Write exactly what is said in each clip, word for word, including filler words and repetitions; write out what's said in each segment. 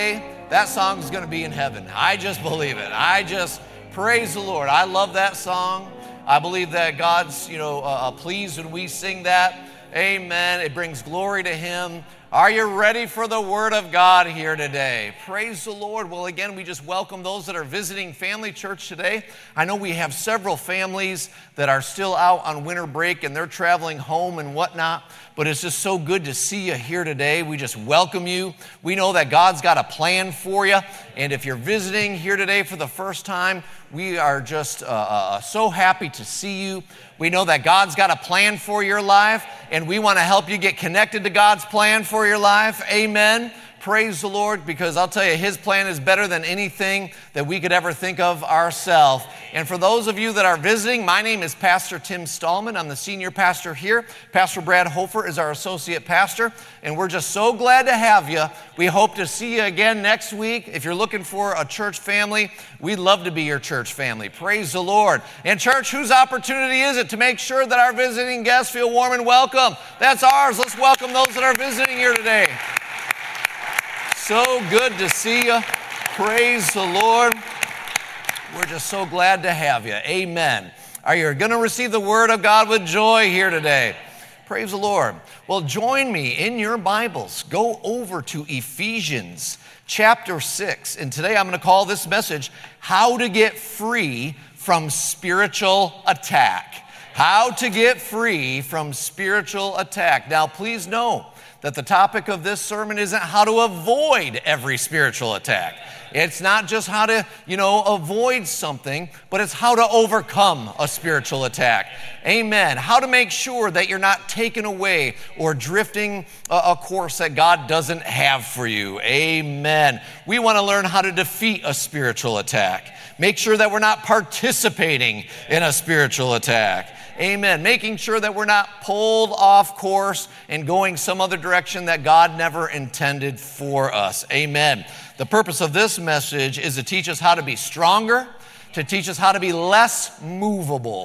that song is going to be in heaven. I just believe it. I just praise the Lord. I love that song. I believe that God's, you know, uh, pleased when we sing that. Amen. It brings glory to Him. Are you ready for the Word of God here today? Praise the Lord. Well, again, we just welcome those that are visiting Family Church today. I know we have several families that are still out on winter break and they're traveling home and whatnot, but it's just so good to see you here today. We just welcome you. We know that God's got a plan for you, and if you're visiting here today for the first time, we are just uh, uh, so happy to see you. We know that God's got a plan for your life, and we want to help you get connected to God's plan for your life. Amen. Praise the Lord, because I'll tell you, His plan is better than anything that we could ever think of ourselves. And for those of you that are visiting, my name is Pastor Tim Stallman. I'm the senior pastor here. Pastor Brad Hofer is our associate pastor, and we're just so glad to have you. We hope to see you again next week. If you're looking for a church family, we'd love to be your church family. Praise the Lord. And church, whose opportunity is it to make sure that our visiting guests feel warm and welcome? That's ours. Let's welcome those that are visiting here today. So good to see you. Praise the Lord. We're just so glad to have you. Amen. Are you going to receive the Word of God with joy here today? Praise the Lord. Well, join me in your Bibles. Go over to Ephesians chapter six. And today I'm going to call this message, How to Get Free from Spiritual Attack. How to get free from spiritual attack. Now, please know that the topic of this sermon isn't how to avoid every spiritual attack. It's not just how to, you know, avoid something, but it's how to overcome a spiritual attack. Amen. How to make sure that you're not taken away or drifting a, a course that God doesn't have for you. Amen. We want to learn how to defeat a spiritual attack. Make sure that we're not participating in a spiritual attack. Amen. Making sure that we're not pulled off course and going some other direction that God never intended for us. Amen. The purpose of this message is to teach us how to be stronger, to teach us how to be less movable.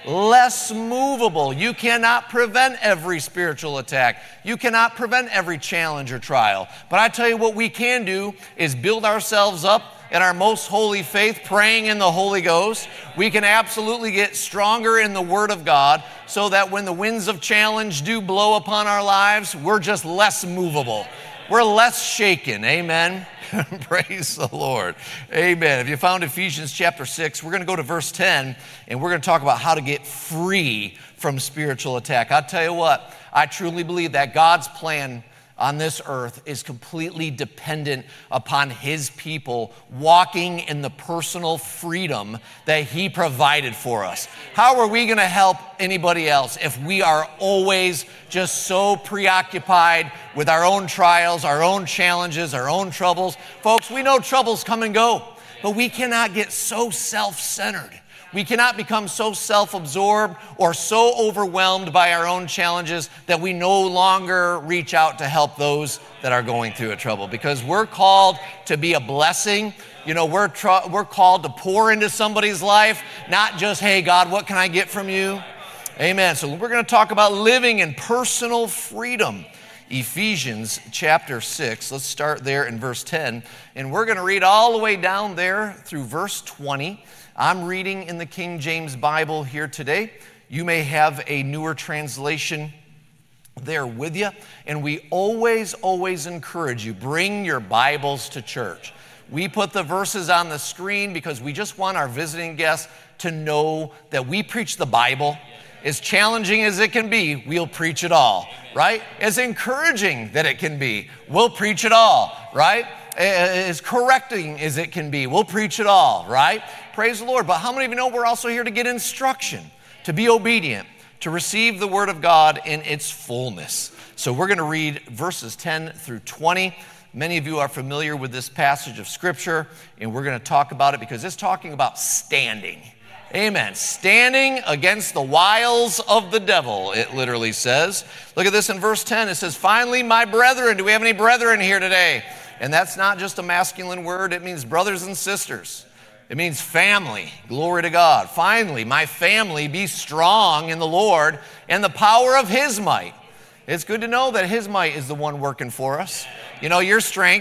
Less movable. You cannot prevent every spiritual attack. You cannot prevent every challenge or trial. But I tell you what we can do is build ourselves up in our most holy faith, praying in the Holy Ghost. We can absolutely get stronger in the Word of God so that when the winds of challenge do blow upon our lives, we're just less movable. We're less shaken. Amen. Praise the Lord. Amen. If you found Ephesians chapter six, we're going to go to verse ten, and we're going to talk about how to get free from spiritual attack. I'll tell you what, I truly believe that God's plan on this earth is completely dependent upon His people walking in the personal freedom that He provided for us. How are we going to help anybody else if we are always just so preoccupied with our own trials, our own challenges, our own troubles? Folks, we know troubles come and go, but we cannot get so self-centered. We cannot become so self-absorbed or so overwhelmed by our own challenges that we no longer reach out to help those that are going through a trouble, because we're called to be a blessing. You know, we're tr- we're called to pour into somebody's life, not just, hey, God, what can I get from you? Amen. So we're going to talk about living in personal freedom. Ephesians chapter six. Let's start there in verse ten. And we're going to read all the way down there through verse twenty. I'm reading in the King James Bible here today. You may have a newer translation there with you. And we always, always encourage you, bring your Bibles to church. We put the verses on the screen because we just want our visiting guests to know that we preach the Bible. As challenging as it can be, we'll preach it all, right? As encouraging that it can be, we'll preach it all, right? As correcting as it can be, we'll preach it all, right? Praise the Lord. But how many of you know we're also here to get instruction, to be obedient, to receive the Word of God in its fullness? So we're going to read verses ten through twenty. Many of you are familiar with this passage of Scripture, and we're going to talk about it because it's talking about standing. Amen. Standing against the wiles of the devil, it literally says. Look at this in verse ten. It says, finally, my brethren. Do we have any brethren here today? And that's not just a masculine word. It means brothers and sisters. It means family. Glory to God. Finally, my family, be strong in the Lord and the power of His might. It's good to know that His might is the one working for us. You know, your strength,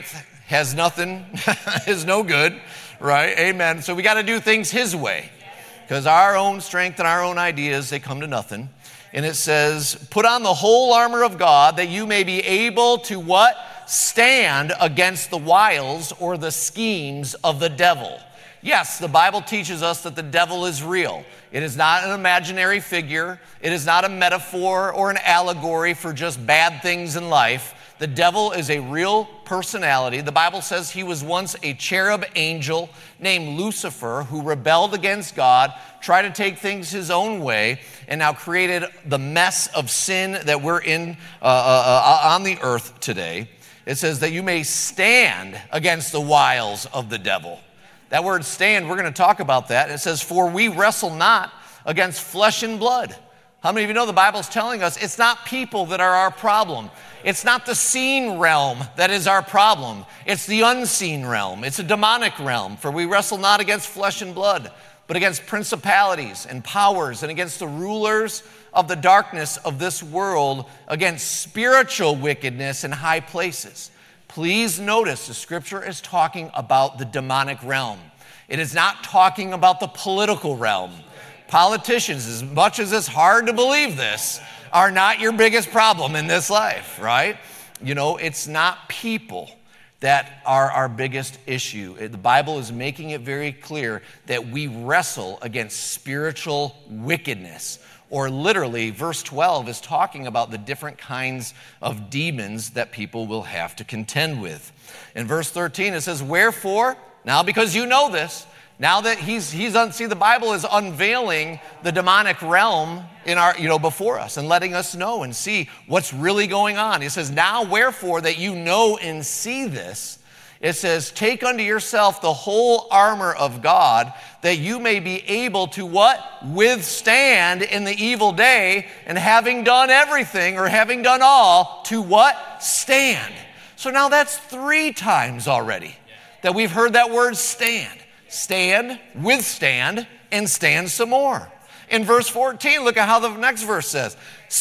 has nothing, is no good, right? Amen. So we got to do things his way, because our own strength and our own ideas, they come to nothing. And it says, put on the whole armor of God that you may be able to what? Stand against the wiles or the schemes of the devil. Yes, the Bible teaches us that the devil is real. It is not an imaginary figure. It is not a metaphor or an allegory for just bad things in life. The devil is a real personality. The Bible says he was once a cherub angel named Lucifer who rebelled against God, tried to take things his own way, and now created the mess of sin that we're in uh, uh, uh, on the earth today. It says that you may stand against the wiles of the devil. That word stand, we're going to talk about that. It says, for we wrestle not against flesh and blood. How many of you know the Bible's telling us it's not people that are our problem? It's not the seen realm that is our problem. It's the unseen realm. It's a demonic realm. For we wrestle not against flesh and blood, but against principalities and powers and against the rulers of the darkness of this world, against spiritual wickedness in high places. Please notice the scripture is talking about the demonic realm. It is not talking about the political realm. Politicians, as much as it's hard to believe this, are not your biggest problem in this life, right? You know, it's not people that are our biggest issue. The Bible is making it very clear that we wrestle against spiritual wickedness. Or literally, verse twelve is talking about the different kinds of demons that people will have to contend with. In verse thirteen, it says, wherefore, now because you know this, now that he's, he's un, see, the Bible is unveiling the demonic realm in our, you know, before us and letting us know and see what's really going on. He says, now wherefore that you know and see this, it says, take unto yourself the whole armor of God that you may be able to what? Withstand in the evil day, and having done everything or having done all, to what? Stand. So now that's three times already that we've heard that word stand. Stand, withstand, and stand some more. In verse fourteen, look at how the next verse says.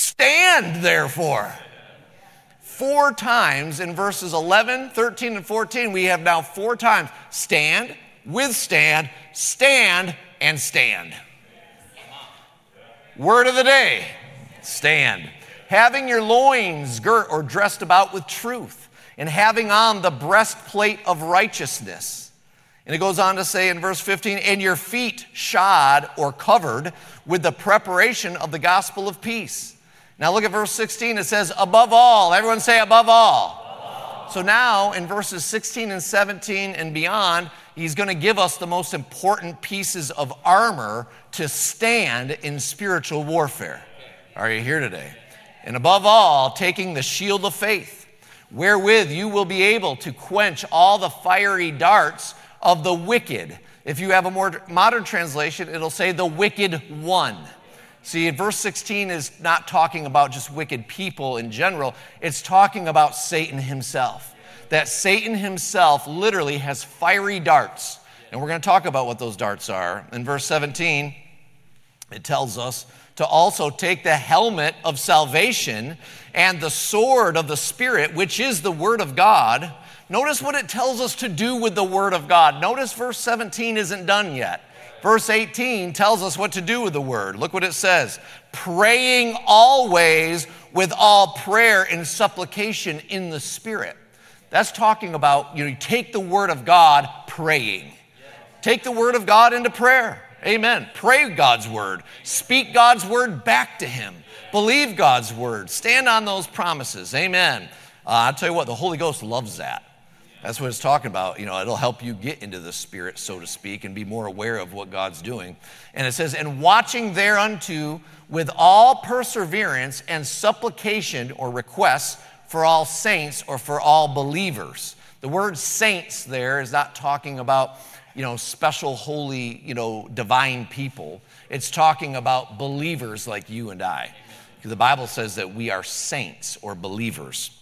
Stand, therefore. Four times in verses eleven, thirteen, and fourteen, we have now four times. Stand, withstand, stand, and stand. Word of the day, stand. Having your loins girt or dressed about with truth, and having on the breastplate of righteousness. And it goes on to say in verse fifteen, and your feet shod or covered with the preparation of the gospel of peace. Now look at verse sixteen. It says, above all. Everyone say above all. Above all. So now in verses sixteen and seventeen and beyond, he's going to give us the most important pieces of armor to stand in spiritual warfare. Are you here today? And above all, taking the shield of faith, wherewith you will be able to quench all the fiery darts of the wicked. If you have a more modern translation, it'll say the wicked one. See, verse sixteen is not talking about just wicked people in general. It's talking about Satan himself. That Satan himself literally has fiery darts. And we're going to talk about what those darts are. In verse seventeen, it tells us to also take the helmet of salvation and the sword of the Spirit, which is the word of God. Notice what it tells us to do with the word of God. Notice verse seventeen isn't done yet. Verse eighteen tells us what to do with the word. Look what it says. Praying always with all prayer and supplication in the Spirit. That's talking about, you know, you take the word of God praying. Take the word of God into prayer. Amen. Pray God's word. Speak God's word back to him. Believe God's word. Stand on those promises. Amen. Uh, I'll tell you what, the Holy Ghost loves that. That's what it's talking about. You know, it'll help you get into the Spirit, so to speak, and be more aware of what God's doing. And it says, and watching thereunto with all perseverance and supplication or requests for all saints or for all believers. The word saints there is not talking about, you know, special, holy, you know, divine people. It's talking about believers like you and I. The Bible says that we are saints or believers.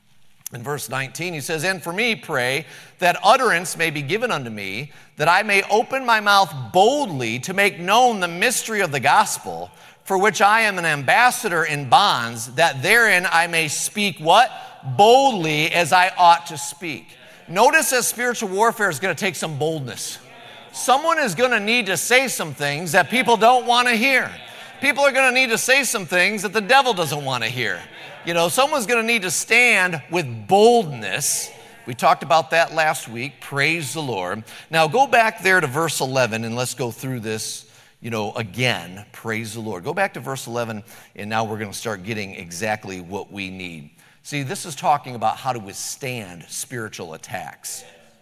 In verse nineteen, he says, and for me pray that utterance may be given unto me, that I may open my mouth boldly to make known the mystery of the gospel, for which I am an ambassador in bonds, that therein I may speak what? Boldly as I ought to speak. Notice that spiritual warfare is going to take some boldness. Someone is going to need to say some things that people don't want to hear. People are going to need to say some things that the devil doesn't want to hear. You know, someone's going to need to stand with boldness. We talked about that last week. Praise the Lord. Now go back there to verse eleven and let's go through this, you know, again. Praise the Lord. Go back to verse eleven and now we're going to start getting exactly what we need. See, this is talking about how to withstand spiritual attacks.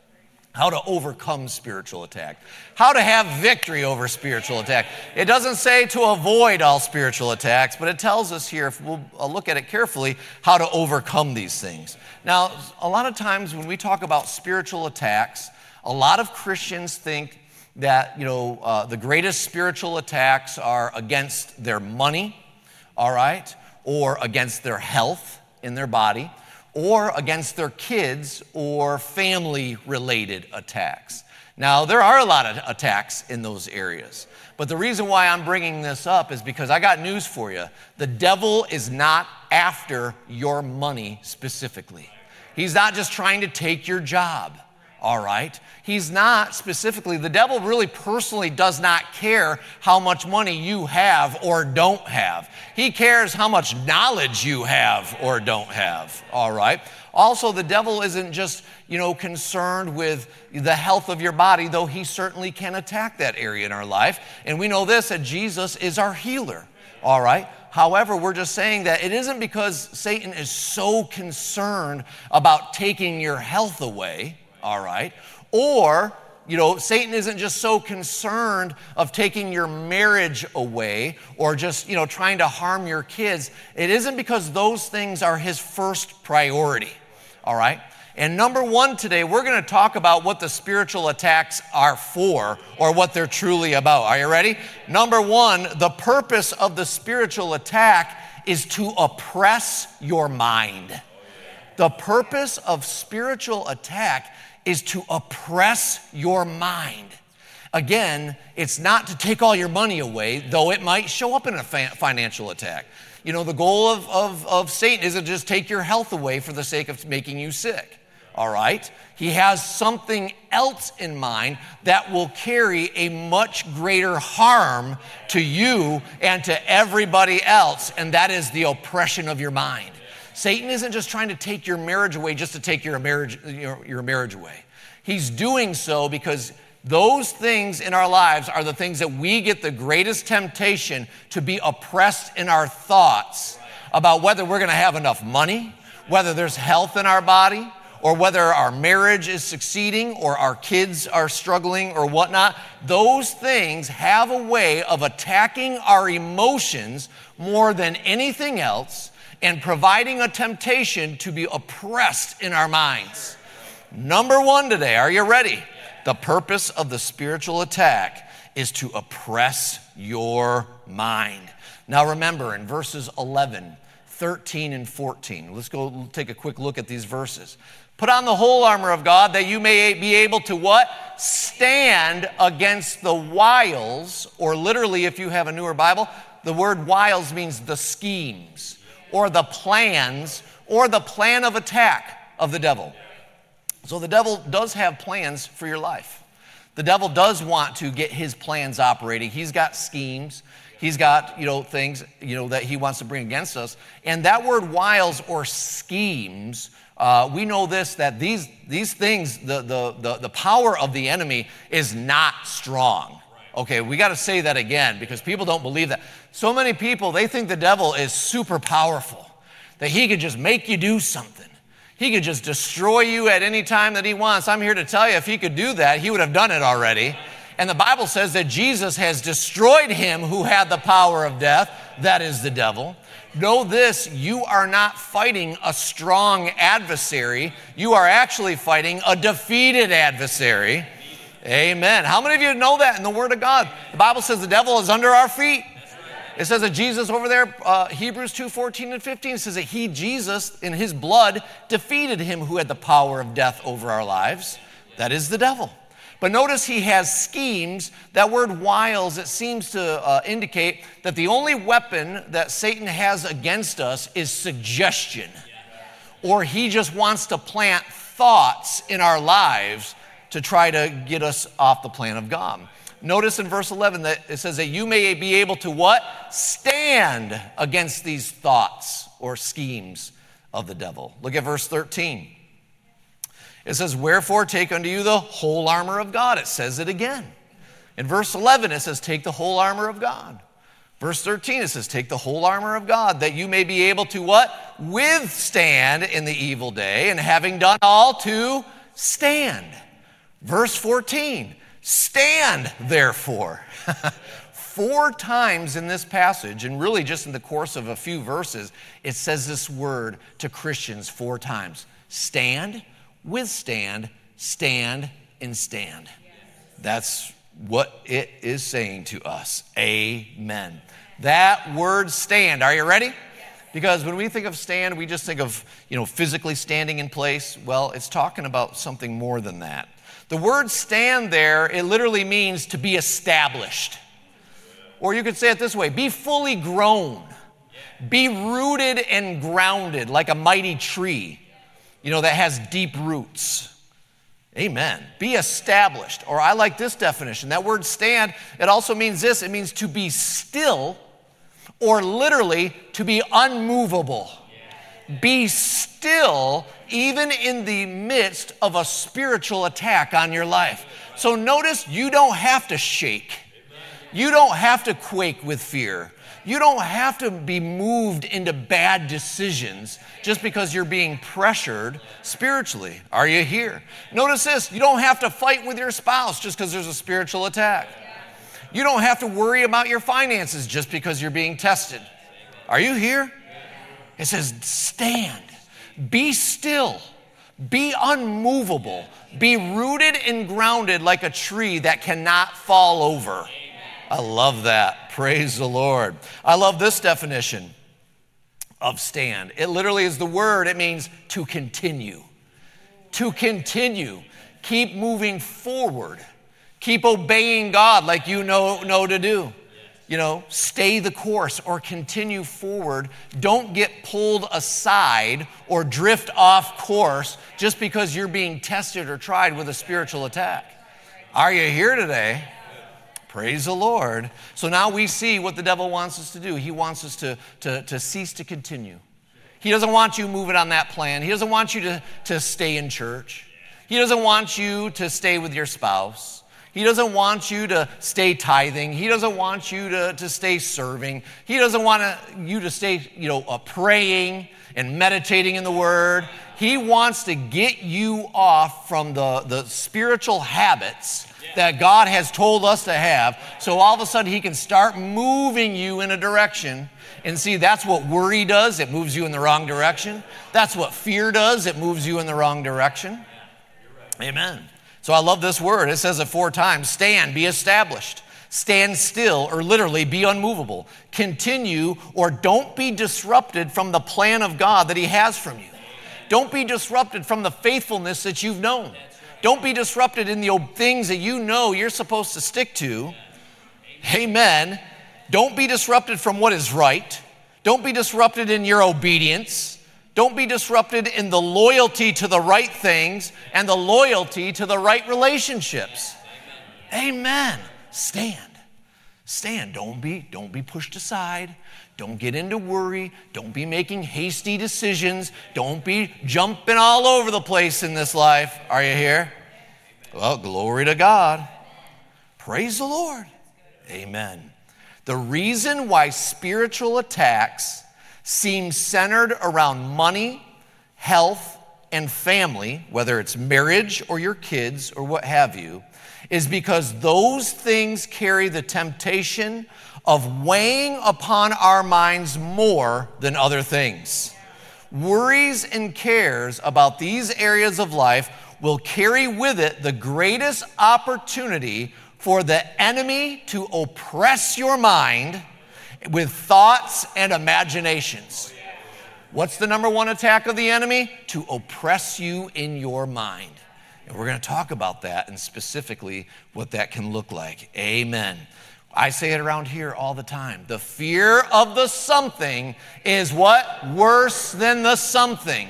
How to overcome spiritual attack. How to have victory over spiritual attack. It doesn't say to avoid all spiritual attacks, but it tells us here, if we'll look at it carefully, how to overcome these things. Now, a lot of times when we talk about spiritual attacks, a lot of Christians think that, you know, uh, the greatest spiritual attacks are against their money, all right, or against their health in their body, or against their kids or family-related attacks. Now, there are a lot of attacks in those areas, but the reason why I'm bringing this up is because I got news for you. The devil is not after your money specifically. He's not just trying to take your job, all right? He's not specifically, the devil really personally does not care how much money you have or don't have. He cares how much knowledge you have or don't have, all right? Also, the devil isn't just, you know, concerned with the health of your body, though he certainly can attack that area in our life. And we know this, that Jesus is our healer, all right? However, we're just saying that it isn't because Satan is so concerned about taking your health away, all right? Or, you know, Satan isn't just so concerned of taking your marriage away or just, you know, trying to harm your kids. It isn't because those things are his first priority, all right? And number one today, we're going to talk about what the spiritual attacks are for or what they're truly about. Are you ready? Number one, the purpose of the spiritual attack is to oppress your mind. The purpose of spiritual attack is to oppress your mind. Again, it's not to take all your money away, though it might show up in a financial attack. You know, the goal of, of, of Satan isn't just take your health away for the sake of making you sick, all right? He has something else in mind that will carry a much greater harm to you and to everybody else, and that is the oppression of your mind. Satan isn't just trying to take your marriage away just to take your marriage, your, your marriage away. He's doing so because those things in our lives are the things that we get the greatest temptation to be oppressed in our thoughts about whether we're going to have enough money, whether there's health in our body, or whether our marriage is succeeding or our kids are struggling or whatnot. Those things have a way of attacking our emotions more than anything else and providing a temptation to be oppressed in our minds. Number one today, are you ready? The purpose of the spiritual attack is to oppress your mind. Now remember, in verses eleven, thirteen, and fourteen, let's go take a quick look at these verses. Put on the whole armor of God that you may be able to what? Stand against the wiles, or literally if you have a newer Bible, the word wiles means the schemes, or the plans, or the plan of attack of the devil. So the devil does have plans for your life. The devil does want to get his plans operating. He's got schemes. He's got, you know, things, you know, that he wants to bring against us. And that word wiles or schemes, uh, we know this, that these, these things, the, the, the, the power of the enemy is not strong. Okay, we got to say that again because people don't believe that. So many people, they think the devil is super powerful, that he could just make you do something. He could just destroy you at any time that he wants. I'm here to tell you, if he could do that, he would have done it already. And the Bible says that Jesus has destroyed him who had the power of death, that is the devil. Know this, you are not fighting a strong adversary. You are actually fighting a defeated adversary. Amen. How many of you know that in the Word of God? The Bible says the devil is under our feet. It says that Jesus over there, uh, Hebrews two, fourteen and fifteen, says that he, Jesus, in his blood, defeated him who had the power of death over our lives. That is the devil. But notice he has schemes. That word wiles, it seems to uh, indicate that the only weapon that Satan has against us is suggestion. Or he just wants to plant thoughts in our lives to try to get us off the plan of God. Notice in verse eleven that it says that you may be able to what? Stand against these thoughts or schemes of the devil. Look at verse thirteen. It says, wherefore take unto you the whole armor of God. It says it again. In verse eleven, it says, take the whole armor of God. Verse thirteen, it says, take the whole armor of God, that you may be able to what? Withstand in the evil day, and having done all, to stand. Verse fourteen, stand therefore. Four times in this passage, and really just in the course of a few verses, it says this word to Christians four times. Stand, withstand, stand, and stand. That's what it is saying to us. Amen. That word stand, are you ready? Because when we think of stand, we just think of, you know, physically standing in place. Well, it's talking about something more than that. The word stand there, it literally means to be established. Or you could say it this way, be fully grown. Be rooted and grounded like a mighty tree, you know, that has deep roots. Amen. Be established. Or I like this definition. That word stand, it also means this. It means to be still, or literally to be unmovable. Be still even in the midst of a spiritual attack on your life. So notice you don't have to shake. You don't have to quake with fear. You don't have to be moved into bad decisions just because you're being pressured spiritually. Are you here? Notice this. You don't have to fight with your spouse just because there's a spiritual attack. You don't have to worry about your finances just because you're being tested. Are you here? It says, stand, be still, be unmovable, be rooted and grounded like a tree that cannot fall over. I love that. Praise the Lord. I love this definition of stand. It literally is the word. It means to continue. To continue. Keep moving forward. Keep obeying God like you know, know to do. You know, stay the course or continue forward. Don't get pulled aside or drift off course just because you're being tested or tried with a spiritual attack. Are you here today? Praise the Lord. So now we see what the devil wants us to do. He wants us to, to, to cease to continue. He doesn't want you moving on that plan. He doesn't want you to, to stay in church. He doesn't want you to stay with your spouse. He doesn't want you to stay tithing. He doesn't want you to, to stay serving. He doesn't want to, you to stay, you know, uh, praying and meditating in the Word. He wants to get you off from the, the spiritual habits that God has told us to have, so all of a sudden he can start moving you in a direction. And see, that's what worry does. It moves you in the wrong direction. That's what fear does. It moves you in the wrong direction. Amen. So I love this word. It says it four times. Stand, be established. Stand still, or literally be unmovable. Continue, or don't be disrupted from the plan of God that he has from you. Don't be disrupted from the faithfulness that you've known. Don't be disrupted in the things that you know you're supposed to stick to. Amen. Don't be disrupted from what is right. Don't be disrupted in your obedience. Don't be disrupted in the loyalty to the right things and the loyalty to the right relationships. Amen. Stand. Stand. Don't be, don't be pushed aside. Don't get into worry. Don't be making hasty decisions. Don't be jumping all over the place in this life. Are you here? Well, glory to God. Praise the Lord. Amen. The reason why spiritual attacks seem centered around money, health, and family, whether it's marriage or your kids or what have you, is because those things carry the temptation of weighing upon our minds more than other things. Worries and cares about these areas of life will carry with it the greatest opportunity for the enemy to oppress your mind with thoughts and imaginations. What's the number one attack of the enemy? To oppress you in your mind. And we're going to talk about that and specifically what that can look like. Amen. I say it around here all the time. The fear of the something is what? Worse than the something.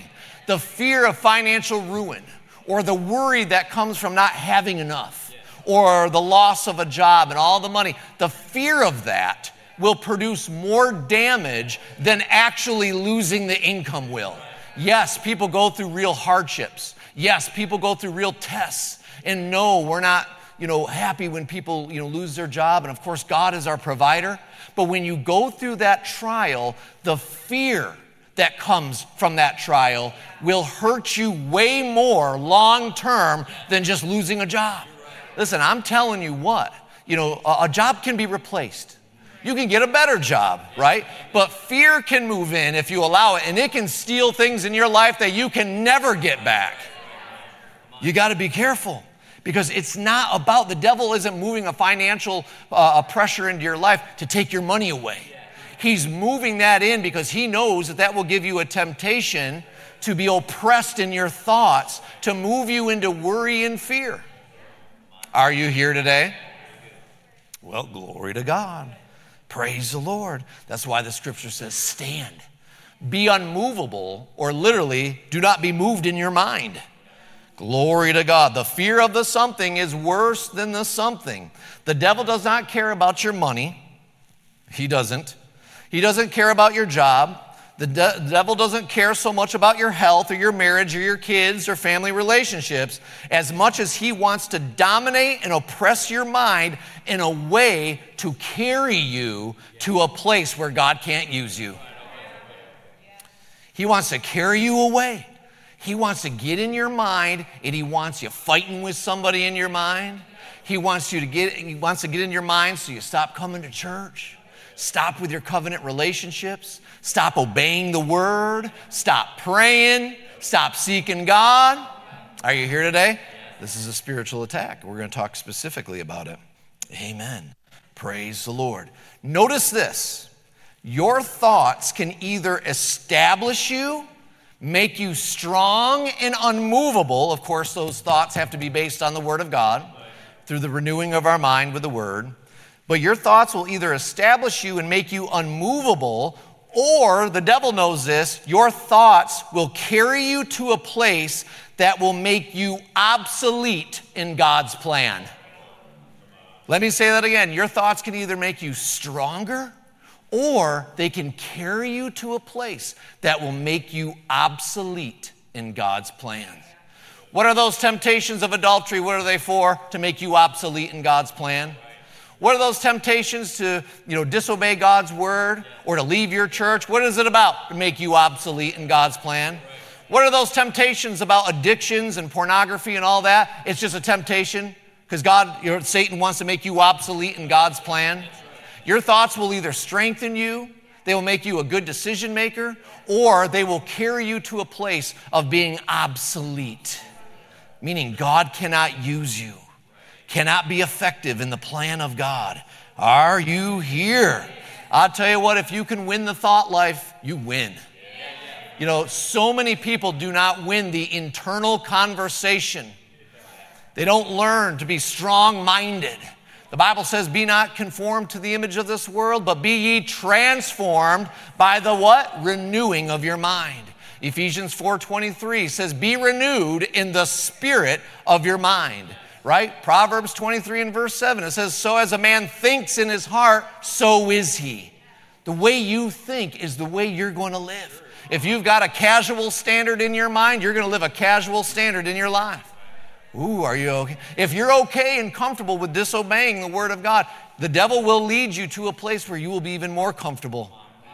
The fear of financial ruin, or the worry that comes from not having enough, or the loss of a job and all the money, the fear of that will produce more damage than actually losing the income will. Yes, people go through real hardships. Yes, people go through real tests. And no, we're not, you know, happy when people, you know, lose their job. And of course, God is our provider. But when you go through that trial, the fear that comes from that trial will hurt you way more long term than just losing a job. Listen, I'm telling you what, you know, a, a job can be replaced. You can get a better job, right? But fear can move in if you allow it, and it can steal things in your life that you can never get back. You got to be careful, because it's not about, the devil isn't moving a financial uh, pressure into your life to take your money away. He's moving that in because he knows that that will give you a temptation to be oppressed in your thoughts, to move you into worry and fear. Are you here today? Well, glory to God. Praise the Lord. That's why the scripture says, stand. Be unmovable, or literally, do not be moved in your mind. Glory to God. The fear of the something is worse than the something. The devil does not care about your money. He doesn't. He doesn't care about your job. The de- devil doesn't care so much about your health or your marriage or your kids or family relationships as much as he wants to dominate and oppress your mind in a way to carry you to a place where God can't use you. He wants to carry you away. He wants to get in your mind, and he wants you fighting with somebody in your mind. He wants you to get, he wants to get in your mind so you stop coming to church. Stop with your covenant relationships. Stop obeying the word. Stop praying. Stop seeking God. Are you here today? This is a spiritual attack. We're going to talk specifically about it. Amen. Praise the Lord. Notice this. Your thoughts can either establish you, make you strong and unmovable. Of course, those thoughts have to be based on the word of God through the renewing of our mind with the word. But your thoughts will either establish you and make you unmovable, or the devil knows this, your thoughts will carry you to a place that will make you obsolete in God's plan. Let me say that again. Your thoughts can either make you stronger, or they can carry you to a place that will make you obsolete in God's plan. What are those temptations of adultery? What are they for? To make you obsolete in God's plan. What are those temptations to, you know, disobey God's word or to leave your church? What is it about? To make you obsolete in God's plan. What are those temptations about addictions and pornography and all that? It's just a temptation because God, you know, Satan wants to make you obsolete in God's plan. Your thoughts will either strengthen you, they will make you a good decision maker, or they will carry you to a place of being obsolete, meaning God cannot use you. Cannot be effective in the plan of God. Are you here? I'll tell you what, if you can win the thought life, you win. You know, so many people do not win the internal conversation. They don't learn to be strong-minded. The Bible says, be not conformed to the image of this world, but be ye transformed by the what? Renewing of your mind. Ephesians four twenty-three says, be renewed in the spirit of your mind. Right? Proverbs twenty-three and verse seven, it says, so as a man thinks in his heart, so is he. The way you think is the way you're going to live. If you've got a casual standard in your mind, you're going to live a casual standard in your life. Ooh, are you okay? If you're okay and comfortable with disobeying the word of God, the devil will lead you to a place where you will be even more comfortable.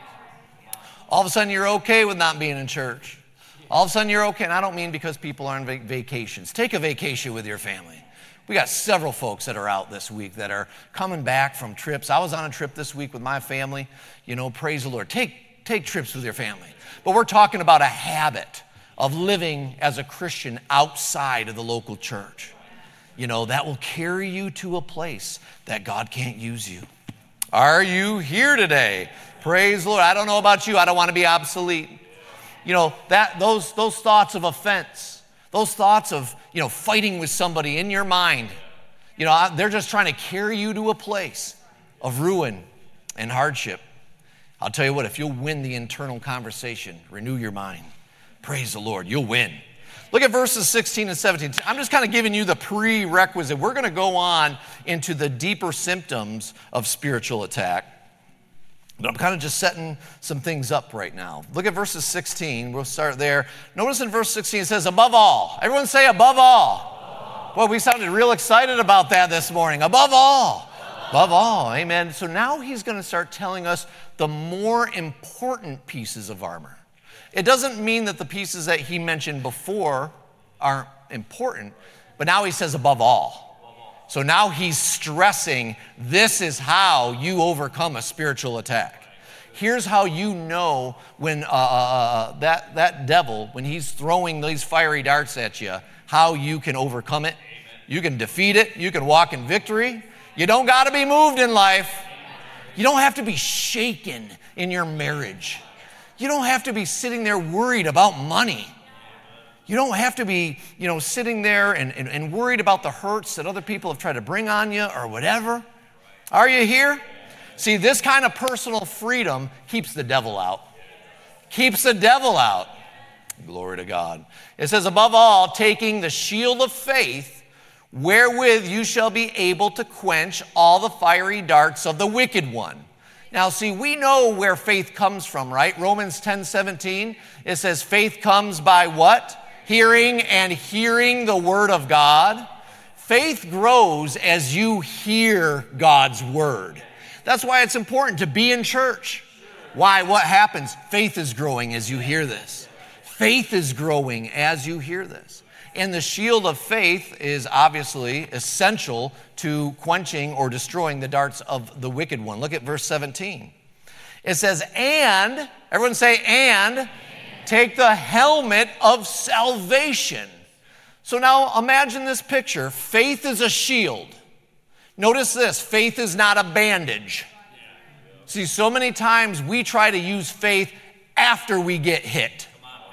All of a sudden, you're okay with not being in church. All of a sudden, you're okay. And I don't mean because people are on vac- vacations. Take a vacation with your family. We got several folks that are out this week that are coming back from trips. I was on a trip this week with my family. You know, praise the Lord. Take, take trips with your family. But we're talking about a habit of living as a Christian outside of the local church. You know, that will carry you to a place that God can't use you. Are you here today? Praise the Lord. I don't know about you. I don't want to be obsolete. You know, that those those thoughts of offense, those thoughts of, you know, fighting with somebody in your mind, you know, they're just trying to carry you to a place of ruin and hardship. I'll tell you what, if you'll win the internal conversation, renew your mind, Praise the Lord. You'll win. Look at verses sixteen and seventeen. I'm just kind of giving you the prerequisite. We're going to go on into the deeper symptoms of spiritual attack. But I'm kind of just setting some things up right now. Look at verses sixteen. We'll start there. Notice in verse sixteen it says, above all. Everyone say above all. Well, we sounded real excited about that this morning. Above all. Above all. Amen. So now he's going to start telling us the more important pieces of armor. It doesn't mean that the pieces that he mentioned before aren't important, but now he says above all. So now he's stressing this is how you overcome a spiritual attack. Here's how you know when uh, uh, that, that devil, when he's throwing these fiery darts at you, how you can overcome it. You can defeat it. You can walk in victory. You don't got to be moved in life. You don't have to be shaken in your marriage. You don't have to be sitting there worried about money. You don't have to be, you know, sitting there and, and, and worried about the hurts that other people have tried to bring on you or whatever. Are you here? See, this kind of personal freedom keeps the devil out. Keeps the devil out. Glory to God. It says, above all, taking the shield of faith, wherewith you shall be able to quench all the fiery darts of the wicked one. Now, see, we know where faith comes from, right? Romans ten seventeen, it says faith comes by what? Hearing, and hearing the word of God. Faith grows as you hear God's word. That's why it's important to be in church. Why? What happens? Faith is growing as you hear this. Faith is growing as you hear this. And the shield of faith is obviously essential to quenching or destroying the darts of the wicked one. Look at verse seventeen. It says, and, everyone say, and, take the helmet of salvation. So now imagine this picture. Faith is a shield. Notice this, faith is not a bandage. See, so many times we try to use faith after we get hit.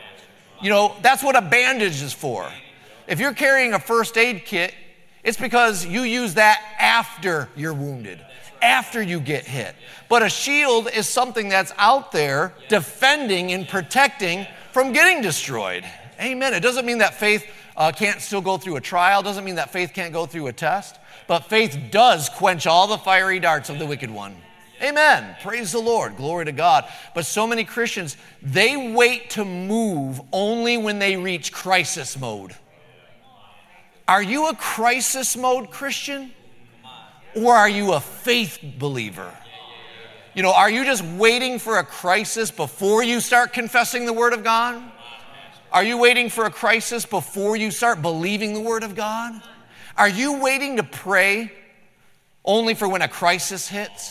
You know, that's what a bandage is for. If you're carrying a first aid kit, it's because you use that after you're wounded, after you get hit. But a shield is something that's out there defending and protecting from getting destroyed. Amen. It doesn't mean that faith uh, can't still go through a trial. It doesn't mean that faith can't go through a test. But faith does quench all the fiery darts of the wicked one. Amen. Praise the Lord. Glory to God. But so many Christians, they wait to move only when they reach crisis mode. Are you a crisis mode Christian? Or are you a faith believer? You know, are you just waiting for a crisis before you start confessing the Word of God? Are you waiting for a crisis before you start believing the Word of God? Are you waiting to pray only for when a crisis hits?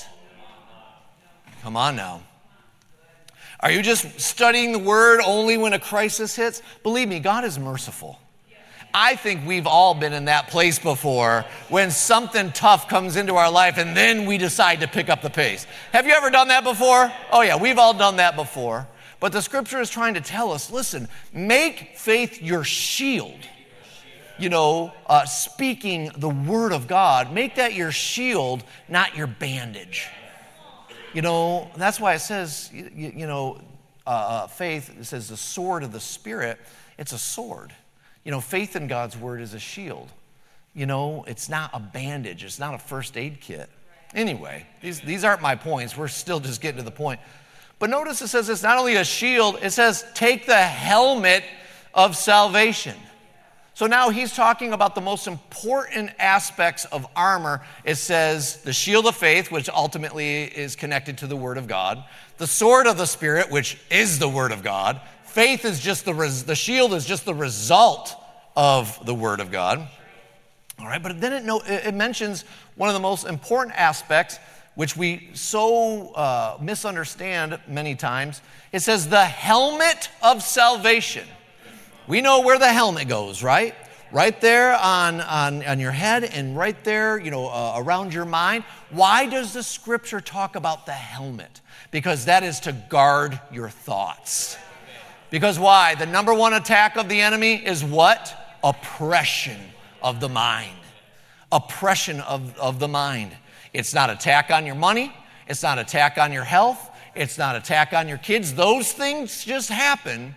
Come on now. Are you just studying the Word only when a crisis hits? Believe me, God is merciful. I think we've all been in that place before when something tough comes into our life and then we decide to pick up the pace. Have you ever done that before? Oh yeah, we've all done that before. But the scripture is trying to tell us, listen, make faith your shield. You know, uh, speaking the word of God, make that your shield, not your bandage. You know, that's why it says, you, you know, uh, faith, it says the sword of the Spirit, it's a sword. You know, faith in God's word is a shield. You know, it's not a bandage. It's not a first aid kit. Anyway, these, these aren't my points. We're still just getting to the point. But notice it says it's not only a shield, it says take the helmet of salvation. So now he's talking about the most important aspects of armor. It says the shield of faith, which ultimately is connected to the word of God. The sword of the Spirit, which is the word of God. Faith is just the, res- the shield is just the result of the word of God. All right, but then it, no, it mentions one of the most important aspects, which we so uh, misunderstand many times. It says the helmet of salvation. We know where the helmet goes, right? Right there on, on, on your head and right there, you know, uh, around your mind. Why does the scripture talk about the helmet? Because that is to guard your thoughts. Because why? The number one attack of the enemy is what? Oppression of the mind. Oppression of, of the mind. It's not attack on your money. It's not attack on your health. It's not attack on your kids. Those things just happen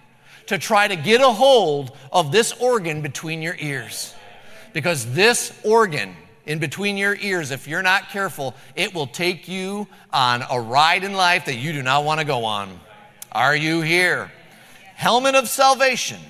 to try to get a hold of this organ between your ears. Because this organ in between your ears, if you're not careful, it will take you on a ride in life that you do not want to go on. Are you here? Helmet of salvation.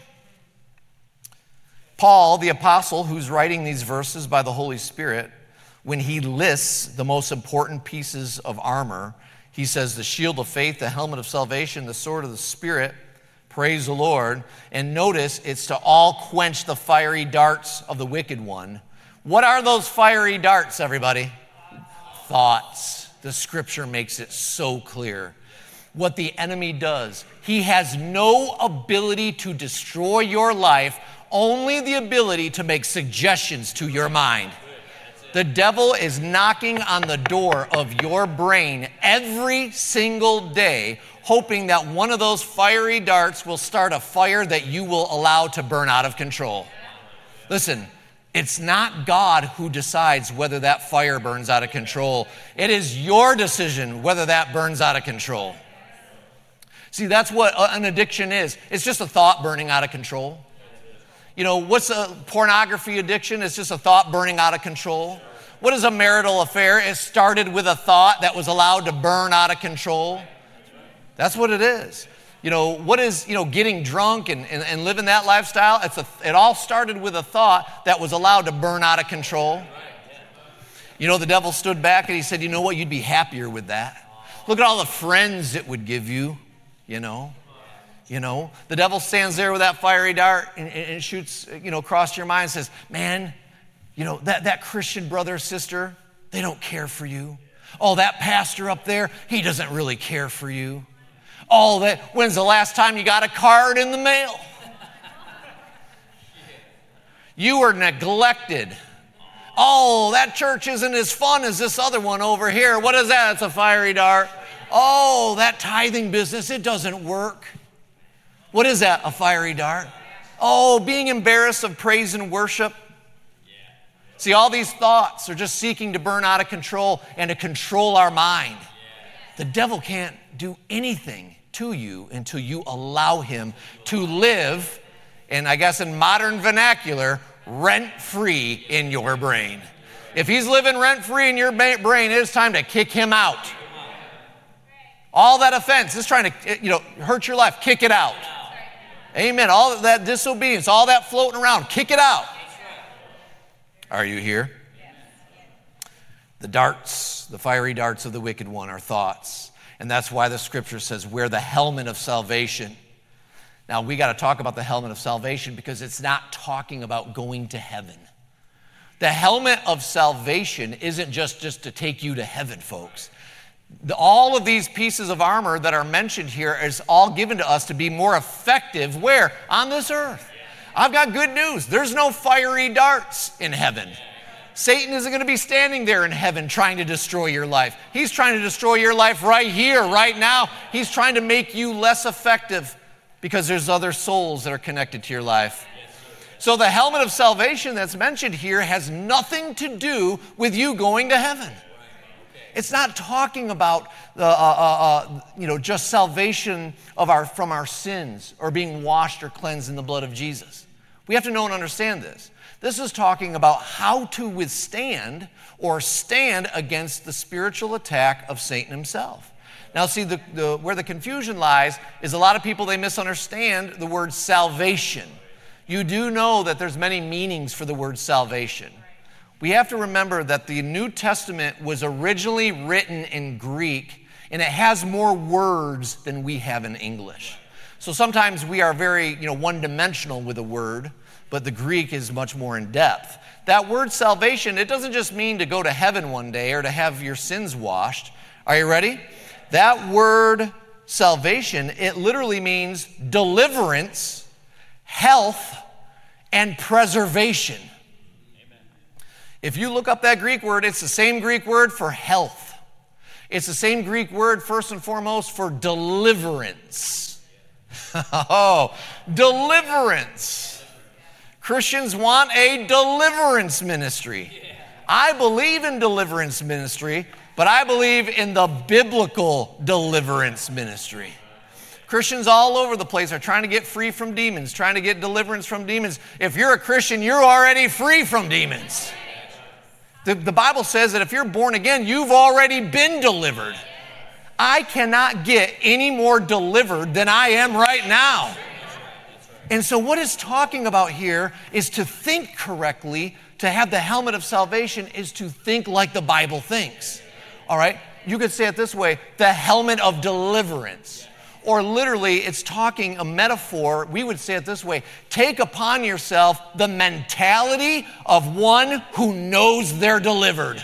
Paul, the apostle, who's writing these verses by the Holy Spirit, when he lists the most important pieces of armor, he says the shield of faith, the helmet of salvation, the sword of the Spirit, praise the Lord. And notice it's to all quench the fiery darts of the wicked one. What are those fiery darts, everybody? Thoughts. The scripture makes it so clear. What the enemy does, he has no ability to destroy your life, only the ability to make suggestions to your mind. The devil is knocking on the door of your brain every single day, hoping that one of those fiery darts will start a fire that you will allow to burn out of control. Listen, it's not God who decides whether that fire burns out of control. It is your decision whether that burns out of control. See, that's what an addiction is. It's just a thought burning out of control. You know, what's a pornography addiction? It's just a thought burning out of control. What is a marital affair? It started with a thought that was allowed to burn out of control. That's what it is. You know, what is, you know, getting drunk and, and, and living that lifestyle? It's a, it all started with a thought that was allowed to burn out of control. You know, the devil stood back and he said, you know what, you'd be happier with that. Look at all the friends it would give you, you know. You know, the devil stands there with that fiery dart and, and shoots, you know, across your mind and says, man, you know, that, that Christian brother or sister, they don't care for you. Oh, that pastor up there, he doesn't really care for you. Oh, that, when's the last time you got a card in the mail? You were neglected. Oh, that church isn't as fun as this other one over here. What is that? It's a fiery dart. Oh, that tithing business, it doesn't work. What is that? A fiery dart? Oh, being embarrassed of praise and worship. See, all these thoughts are just seeking to burn out of control and to control our mind. The devil can't do anything to you until you allow him to live, and I guess in modern vernacular, rent-free in your brain. If he's living rent-free in your brain, it is time to kick him out. All that offense is trying to, you know, hurt your life. Kick it out. Amen. All that disobedience, all that floating around, kick it out. Are you here? The darts, the fiery darts of the wicked one are thoughts. And that's why the scripture says, wear the helmet of salvation. Now, we got to talk about the helmet of salvation because it's not talking about going to heaven. The helmet of salvation isn't just, just to take you to heaven, folks. The, all of these pieces of armor that are mentioned here is all given to us to be more effective where? On this earth. I've got good news. There's no fiery darts in heaven. Satan isn't going to be standing there in heaven trying to destroy your life. He's trying to destroy your life right here, right now. He's trying to make you less effective because there's other souls that are connected to your life. So the helmet of salvation that's mentioned here has nothing to do with you going to heaven. It's not talking about uh, uh, uh, you know, just salvation of our, from our sins or being washed or cleansed in the blood of Jesus. We have to know and understand this. This is talking about how to withstand or stand against the spiritual attack of Satan himself. Now, see, the, the, where the confusion lies is a lot of people, they misunderstand the word salvation. You do know that there's many meanings for the word salvation. We have to remember that the New Testament was originally written in Greek, and it has more words than we have in English. So sometimes we are very, you know, one-dimensional with a word, but the Greek is much more in depth. That word salvation, it doesn't just mean to go to heaven one day or to have your sins washed. Are you ready? That word salvation, it literally means deliverance, health, and preservation. If you look up that Greek word, it's the same Greek word for health. It's the same Greek word, first and foremost, for deliverance. Oh, deliverance. Christians want a deliverance ministry. I believe in deliverance ministry, but I believe in the biblical deliverance ministry. Christians all over the place are trying to get free from demons, trying to get deliverance from demons. If you're a Christian, you're already free from demons. The, the Bible says that if you're born again, you've already been delivered. I cannot get any more delivered than I am right now. And so what it's talking about here is to think correctly, to have the helmet of salvation is to think like the Bible thinks. All right? You could say it this way, the helmet of deliverance. Or literally, it's talking a metaphor. We would say it this way, take upon yourself the mentality of one who knows they're delivered.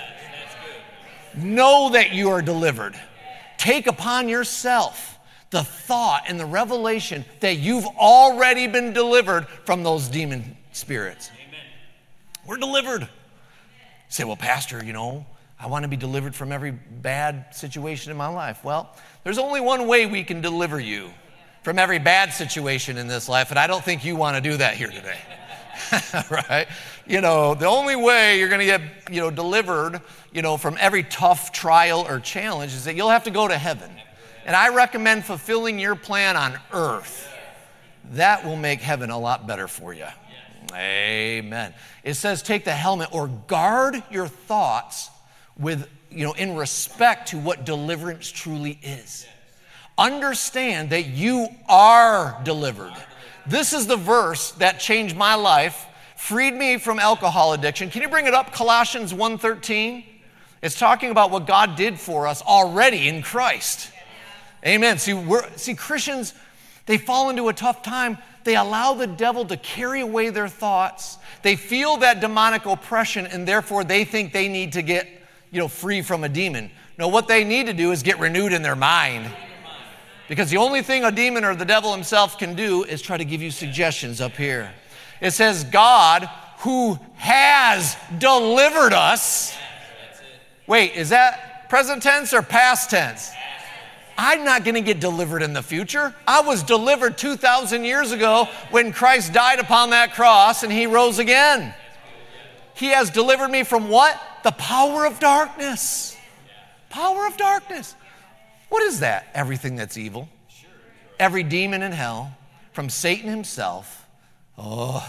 Know that you are delivered. Take upon yourself the thought and the revelation that you've already been delivered from those demon spirits. Amen. We're delivered. You say, well, Pastor, you know, I want to be delivered from every bad situation in my life. Well, there's only one way we can deliver you from every bad situation in this life, and I don't think you want to do that here today. Right? You know, the only way you're going to get, you know, delivered, you know, from every tough trial or challenge is that you'll have to go to heaven. And I recommend fulfilling your plan on earth. That will make heaven a lot better for you. Amen. It says take the helmet or guard your thoughts with, you know, in respect to what deliverance truly is. Understand that you are delivered. This is the verse that changed my life, freed me from alcohol addiction. Can you bring it up? Colossians one thirteen. It's talking about what God did for us already in Christ. Amen. See, we're, see, Christians, they fall into a tough time. They allow the devil to carry away their thoughts. They feel that demonic oppression, and therefore they think they need to get, you know, free from a demon. No, what they need to do is get renewed in their mind. Because the only thing a demon or the devil himself can do is try to give you suggestions up here. It says, God who has delivered us. Wait, is that present tense or past tense? I'm not going to get delivered in the future. I was delivered two thousand years ago when Christ died upon that cross and he rose again. He has delivered me from what? The power of darkness. Power of darkness. What is that? Everything that's evil. Every demon in hell, from Satan himself. Oh,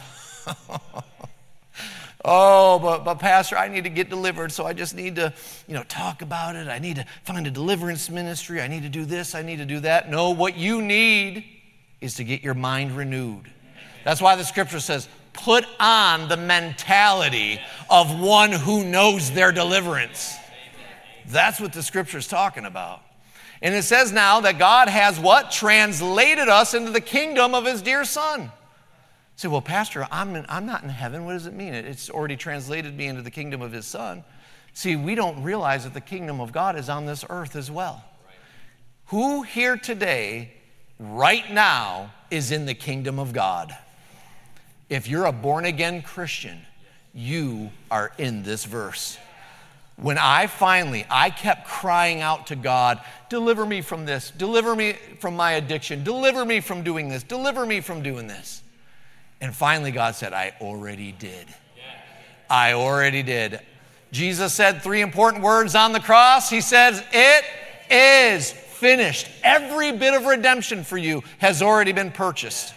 oh, but, but Pastor, I need to get delivered, so I just need to, you know, talk about it. I need to find a deliverance ministry. I need to do this. I need to do that. No, what you need is to get your mind renewed. That's why the scripture says, put on the mentality of one who knows their deliverance. That's what the scripture is talking about. And it says now that God has what? Translated us into the kingdom of his dear son. You say, well, Pastor, I'm, in, I'm not in heaven. What does it mean? It's already translated me into the kingdom of his son. See, we don't realize that the kingdom of God is on this earth as well. Who here today, right now, is in the kingdom of God? If you're a born-again Christian, you are in this verse. When I finally, I kept crying out to God, deliver me from this, deliver me from my addiction, deliver me from doing this, deliver me from doing this. And finally God said, I already did. I already did. Jesus said three important words on the cross. He says, it is finished. Every bit of redemption for you has already been purchased.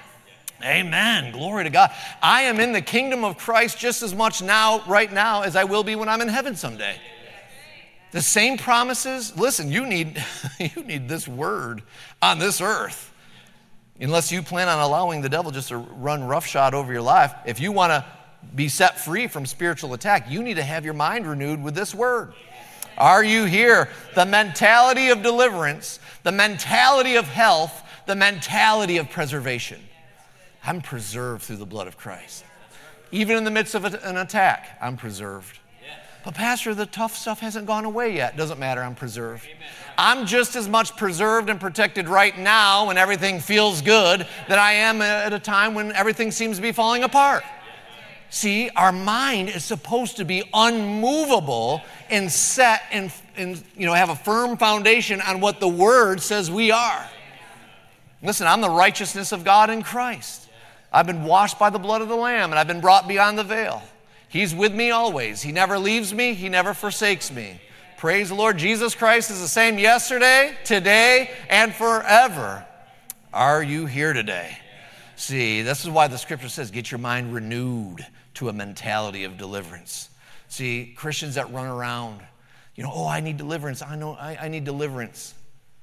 Amen. Glory to God. I am in the kingdom of Christ just as much now, right now, as I will be when I'm in heaven someday. The same promises. Listen, you need, you need this word on this earth. Unless you plan on allowing the devil just to run roughshod over your life, if you want to be set free from spiritual attack, you need to have your mind renewed with this word. Are you here? The mentality of deliverance, the mentality of health, the mentality of preservation. I'm preserved through the blood of Christ. Even in the midst of an attack, I'm preserved. But Pastor, the tough stuff hasn't gone away yet. Doesn't matter, I'm preserved. I'm just as much preserved and protected right now when everything feels good than I am at a time when everything seems to be falling apart. See, our mind is supposed to be unmovable and set and, and you know, have a firm foundation on what the Word says we are. Listen, I'm the righteousness of God in Christ. I've been washed by the blood of the Lamb, and I've been brought beyond the veil. He's with me always. He never leaves me. He never forsakes me. Praise the Lord. Jesus Christ is the same yesterday, today, and forever. Are you here today? See, this is why the scripture says, get your mind renewed to a mentality of deliverance. See, Christians that run around, you know, oh, I need deliverance. I know I, I need deliverance.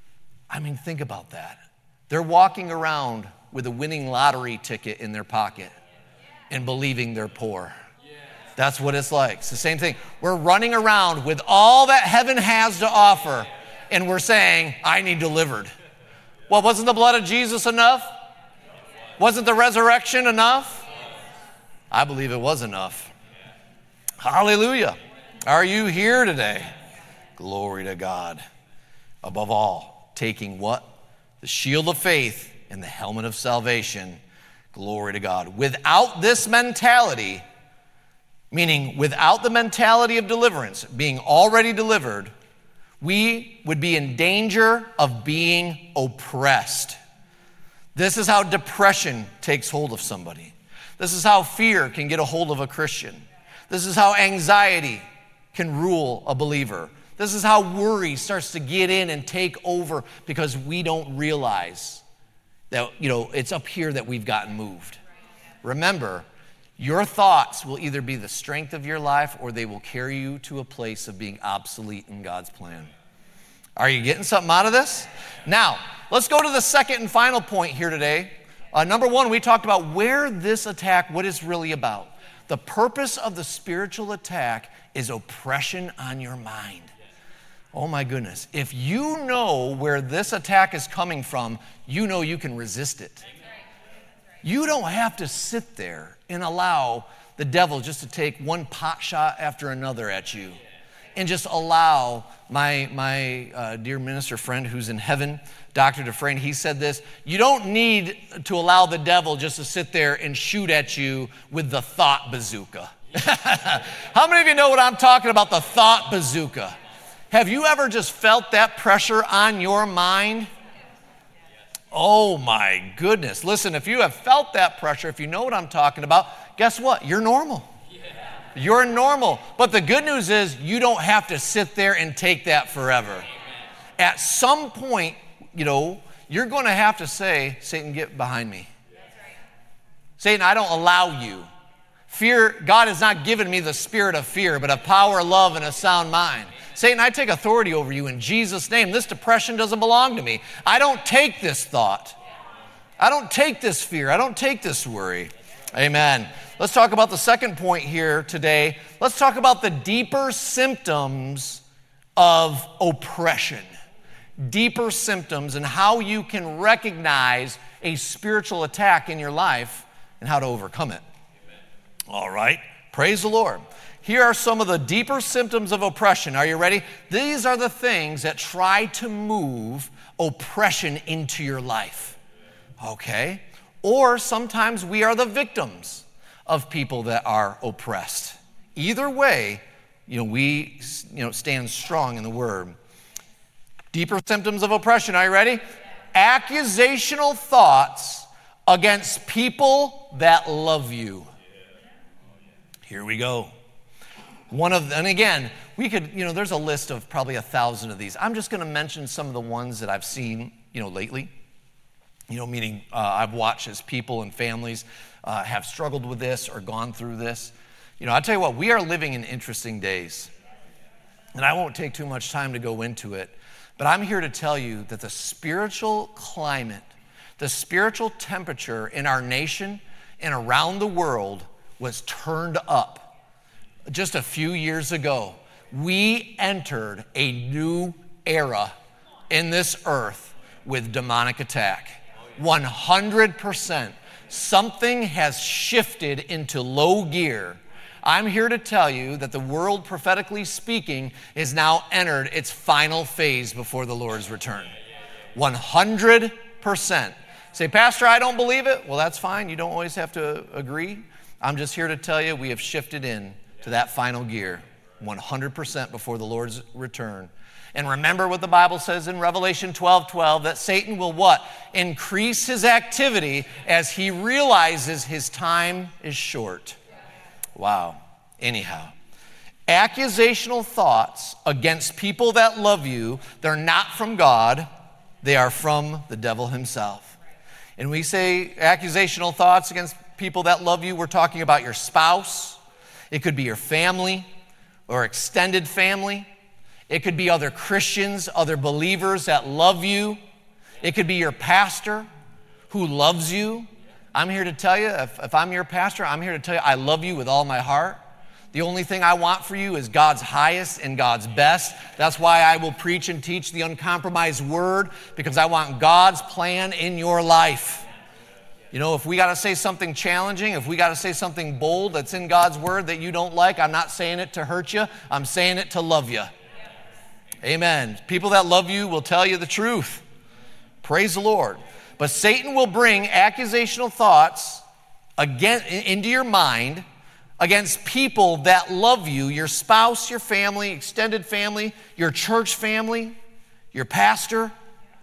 I mean, think about that. They're walking around with a winning lottery ticket in their pocket and believing they're poor. That's what it's like. It's the same thing. We're running around with all that heaven has to offer, and we're saying, I need delivered. Well, wasn't the blood of Jesus enough? Wasn't the resurrection enough? I believe it was enough. Hallelujah. Are you here today? Glory to God. Above all, taking what? The shield of faith and the helmet of salvation. Glory to God. Without this mentality, meaning without the mentality of deliverance, being already delivered, we would be in danger of being oppressed. This is how depression takes hold of somebody. This is how fear can get a hold of a Christian. This is how anxiety can rule a believer. This is how worry starts to get in and take over because we don't realize that, you know, it's up here that we've gotten moved. Remember, your thoughts will either be the strength of your life or they will carry you to a place of being obsolete in God's plan. Are you getting something out of this? Now, let's go to the second and final point here today. Uh, number one, we talked about where this attack, what it's really about. The purpose of the spiritual attack is oppression on your mind. Oh my goodness. If you know where this attack is coming from, you know you can resist it. You don't have to sit there and allow the devil just to take one pot shot after another at you and just allow my, my uh, dear minister friend who's in heaven, Doctor Dufresne, he said this, you don't need to allow the devil just to sit there and shoot at you with the thought bazooka. How many of you know what I'm talking about, the thought bazooka? Have you ever just felt that pressure on your mind? Oh my goodness. Listen, if you have felt that pressure, if you know what I'm talking about, guess what? You're normal. Yeah. You're normal. But the good news is you don't have to sit there and take that forever. Amen. At some point, you know, you're going to have to say, Satan, get behind me. That's right. Satan, I don't allow you. Fear, God has not given me the spirit of fear, but of power, love, and a sound mind. Satan, I take authority over you in Jesus' name. This depression doesn't belong to me. I don't take this thought. I don't take this fear. I don't take this worry. Amen. Let's talk about the second point here today. Let's talk about the deeper symptoms of oppression. Deeper symptoms and how you can recognize a spiritual attack in your life and how to overcome it. All right. Praise the Lord. Here are some of the deeper symptoms of oppression. Are you ready? These are the things that try to move oppression into your life. Okay? Or sometimes we are the victims of people that are oppressed. Either way, you know, we you know, stand strong in the Word. Deeper symptoms of oppression. Are you ready? Accusational thoughts against people that love you. Here we go. One of, and again, we could, you know, there's a list of probably a thousand of these. I'm just going to mention some of the ones that I've seen, you know, lately. You know, meaning uh, I've watched as people and families uh, have struggled with this or gone through this. You know, I'll tell you what, we are living in interesting days. And I won't take too much time to go into it, but I'm here to tell you that the spiritual climate, the spiritual temperature in our nation and around the world was turned up. Just a few years ago, we entered a new era in this earth with demonic attack. one hundred percent. Something has shifted into low gear. I'm here to tell you that the world, prophetically speaking, is now entered its final phase before the Lord's return. one hundred percent. Say, Pastor, I don't believe it. Well, that's fine. You don't always have to agree. I'm just here to tell you we have shifted in to that final gear, one hundred percent before the Lord's return. And remember what the Bible says in Revelation twelve twelve, that Satan will what? Increase his activity as he realizes his time is short. Wow. Anyhow, accusational thoughts against people that love you, they're not from God, they are from the devil himself. And we say accusational thoughts against people that love you, we're talking about your spouse. It could be your family or extended family. It could be other Christians, other believers that love you. It could be your pastor who loves you. I'm here to tell you, if, if I'm your pastor, I'm here to tell you I love you with all my heart. The only thing I want for you is God's highest and God's best. That's why I will preach and teach the uncompromised word, because I want God's plan in your life. You know, if we got to say something challenging, if we got to say something bold that's in God's word that you don't like, I'm not saying it to hurt you. I'm saying it to love you. Amen. People that love you will tell you the truth. Praise the Lord. But Satan will bring accusational thoughts again into your mind against people that love you, your spouse, your family, extended family, your church family, your pastor.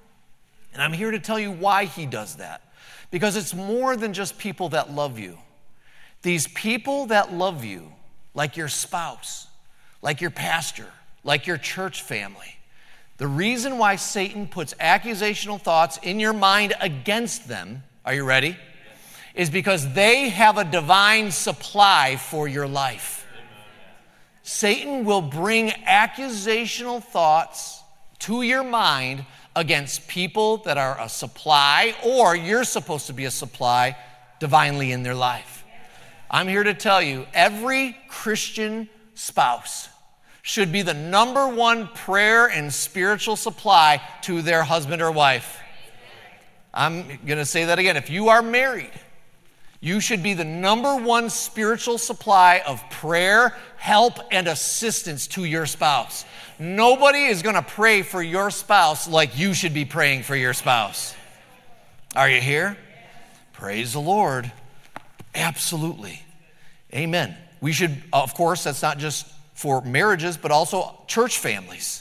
And I'm here to tell you why he does that. Because it's more than just people that love you. These people that love you, like your spouse, like your pastor, like your church family, the reason why Satan puts accusational thoughts in your mind against them, are you ready? Is because they have a divine supply for your life. Satan will bring accusational thoughts to your mind against people that are a supply, or you're supposed to be a supply divinely in their life. I'm here to tell you, every Christian spouse should be the number one prayer and spiritual supply to their husband or wife. I'm going to say that again. If you are married, you should be the number one spiritual supply of prayer, help, and assistance to your spouse. Nobody is going to pray for your spouse like you should be praying for your spouse. Are you here? Praise the Lord. Absolutely. Amen. We should, of course, that's not just for marriages, but also church families,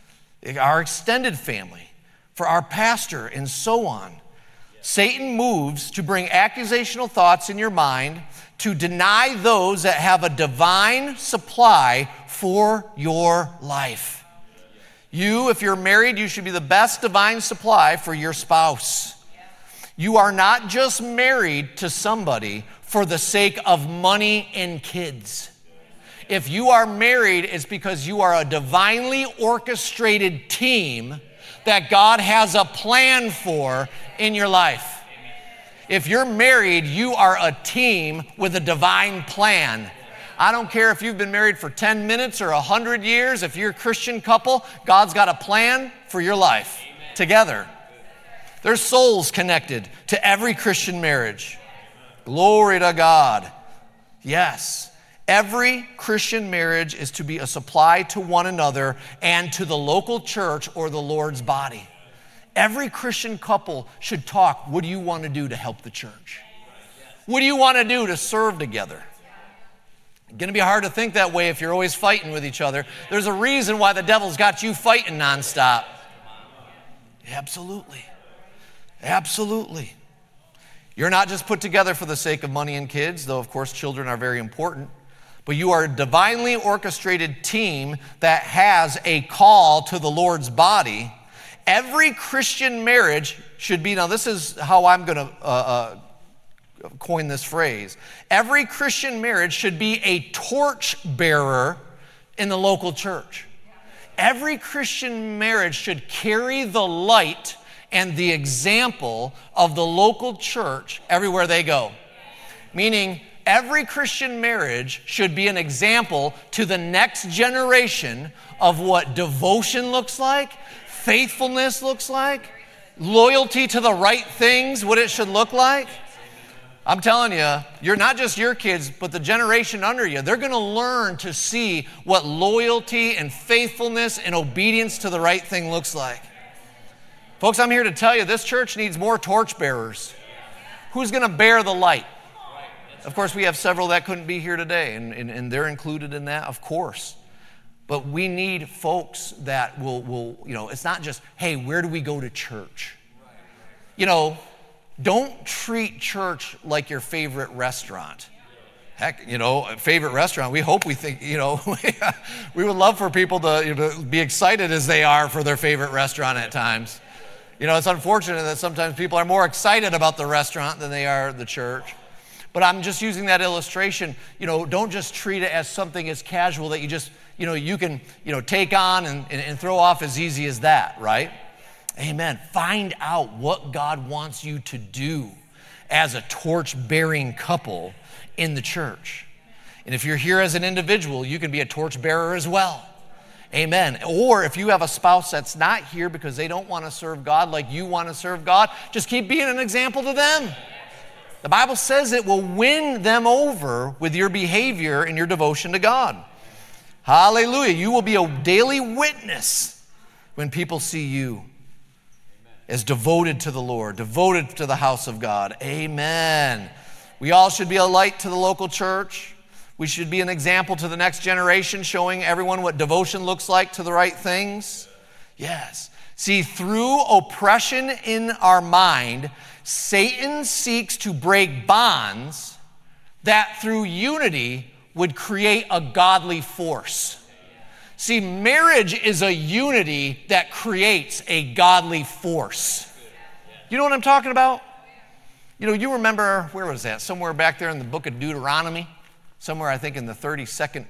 our extended family, for our pastor, and so on. Satan moves to bring accusational thoughts in your mind to deny those that have a divine supply for your life. You, if you're married, you should be the best divine supply for your spouse. You are not just married to somebody for the sake of money and kids. If you are married, it's because you are a divinely orchestrated team that God has a plan for in your life. If you're married, you are a team with a divine plan. I don't care if you've been married for ten minutes or one hundred years. If you're a Christian couple, God's got a plan for your life. Amen. Together. There's souls connected to every Christian marriage. Glory to God. Yes. Every Christian marriage is to be a supply to one another and to the local church or the Lord's body. Every Christian couple should talk, what do you want to do to help the church? What do you want to do to serve together? It's going to be hard to think that way if you're always fighting with each other. There's a reason why the devil's got you fighting nonstop. Absolutely. Absolutely. You're not just put together for the sake of money and kids, though of course children are very important. But you are a divinely orchestrated team that has a call to the Lord's body. Every Christian marriage should be, now this is how I'm going to uh, uh, coin this phrase. Every Christian marriage should be a torch bearer in the local church. Every Christian marriage should carry the light and the example of the local church everywhere they go. Meaning, every Christian marriage should be an example to the next generation of what devotion looks like, faithfulness looks like, loyalty to the right things, what it should look like. I'm telling you, you're not just your kids, but the generation under you. They're going to learn to see what loyalty and faithfulness and obedience to the right thing looks like. Folks, I'm here to tell you, this church needs more torch bearers. Who's going to bear the light? Of course, we have several that couldn't be here today, and, and, and they're included in that, of course. But we need folks that will, will, you know, it's not just, hey, where do we go to church? You know, don't treat church like your favorite restaurant. Heck, you know, favorite restaurant, we hope we think, you know, we would love for people to, you know, be excited as they are for their favorite restaurant at times. You know, it's unfortunate that sometimes people are more excited about the restaurant than they are the church. But I'm just using that illustration. You know, don't just treat it as something as casual that you just, you know, you can, you know, take on and, and, and throw off as easy as that, right? Amen. Find out what God wants you to do as a torch-bearing couple in the church. And if you're here as an individual, you can be a torch-bearer as well. Amen. Or if you have a spouse that's not here because they don't want to serve God like you want to serve God, just keep being an example to them. The Bible says it will win them over with your behavior and your devotion to God. Hallelujah. You will be a daily witness when people see you as devoted to the Lord, devoted to the house of God. Amen. We all should be a light to the local church. We should be an example to the next generation, showing everyone what devotion looks like to the right things. Yes. See, through oppression in our mind, Satan seeks to break bonds that through unity would create a godly force. See, marriage is a unity that creates a godly force. You know what I'm talking about? You know, you remember, where was that? Somewhere back there in the book of Deuteronomy. Somewhere, I think, in the thirty-second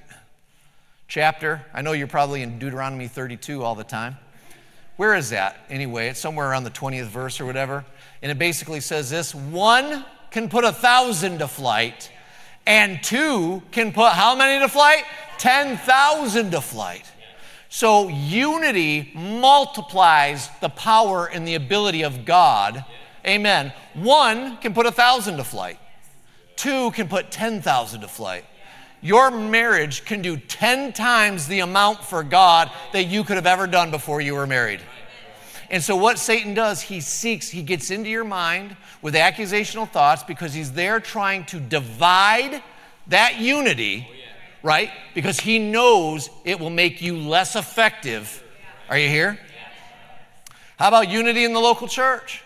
chapter. I know you're probably in Deuteronomy thirty-two all the time. Where is that? Anyway, it's somewhere around the twentieth verse or whatever. And it basically says this: one can put a thousand to flight, and two can put how many to flight? ten thousand to flight. So unity multiplies the power and the ability of God. Amen. One can put a thousand to flight. Two can put ten thousand to flight. Your marriage can do ten times the amount for God that you could have ever done before you were married. And so what Satan does, he seeks, he gets into your mind with accusational thoughts because he's there trying to divide that unity, right? Because he knows it will make you less effective. Are you here? How about unity in the local church?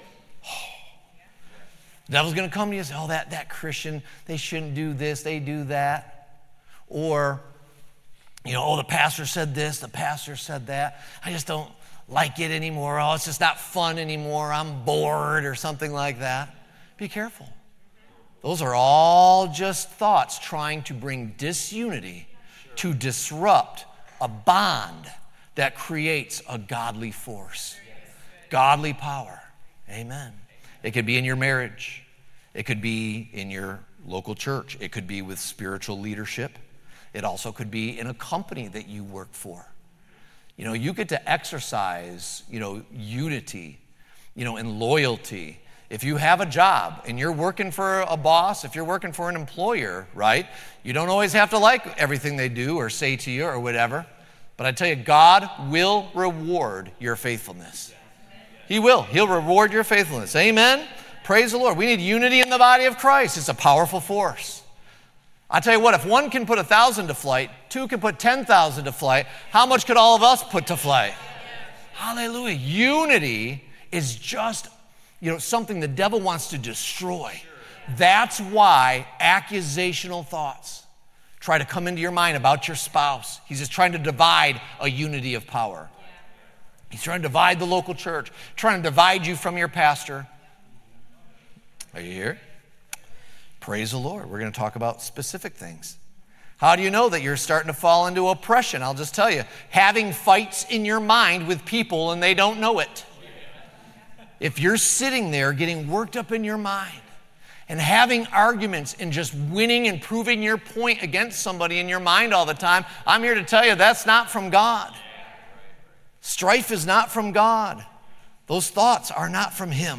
The devil's going to come to you and say, oh, that, that Christian, they shouldn't do this, they do that. Or, you know, oh, the pastor said this, the pastor said that. I just don't like it anymore. Oh, it's just not fun anymore. I'm bored or something like that. Be careful. Those are all just thoughts trying to bring disunity, to disrupt a bond that creates a godly force, godly power. Amen. It could be in your marriage. It could be in your local church. It could be with spiritual leadership. It also could be in a company that you work for. You know, you get to exercise, you know, unity, you know, and loyalty. If you have a job and you're working for a boss, if you're working for an employer, right, you don't always have to like everything they do or say to you or whatever. But I tell you, God will reward your faithfulness. He will. He'll reward your faithfulness. Amen? Praise the Lord. We need unity in the body of Christ. It's a powerful force. I tell you what, if one can put a thousand to flight, two can put ten thousand to flight, how much could all of us put to flight? Hallelujah. Unity is just, you know, something the devil wants to destroy. That's why accusational thoughts try to come into your mind about your spouse. He's just trying to divide a unity of power. He's trying to divide the local church, trying to divide you from your pastor. Are you here? Praise the Lord. We're going to talk about specific things. How do you know that you're starting to fall into oppression? I'll just tell you, having fights in your mind with people and they don't know it. If you're sitting there getting worked up in your mind and having arguments and just winning and proving your point against somebody in your mind all the time, I'm here to tell you that's not from God. Strife is not from God. Those thoughts are not from Him.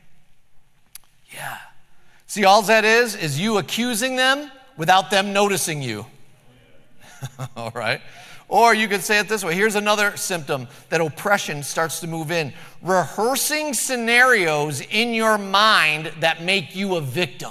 Yeah. See, all that is, is you accusing them without them noticing you. All right? Or you could say it this way. Here's another symptom that oppression starts to move in. Rehearsing scenarios in your mind that make you a victim.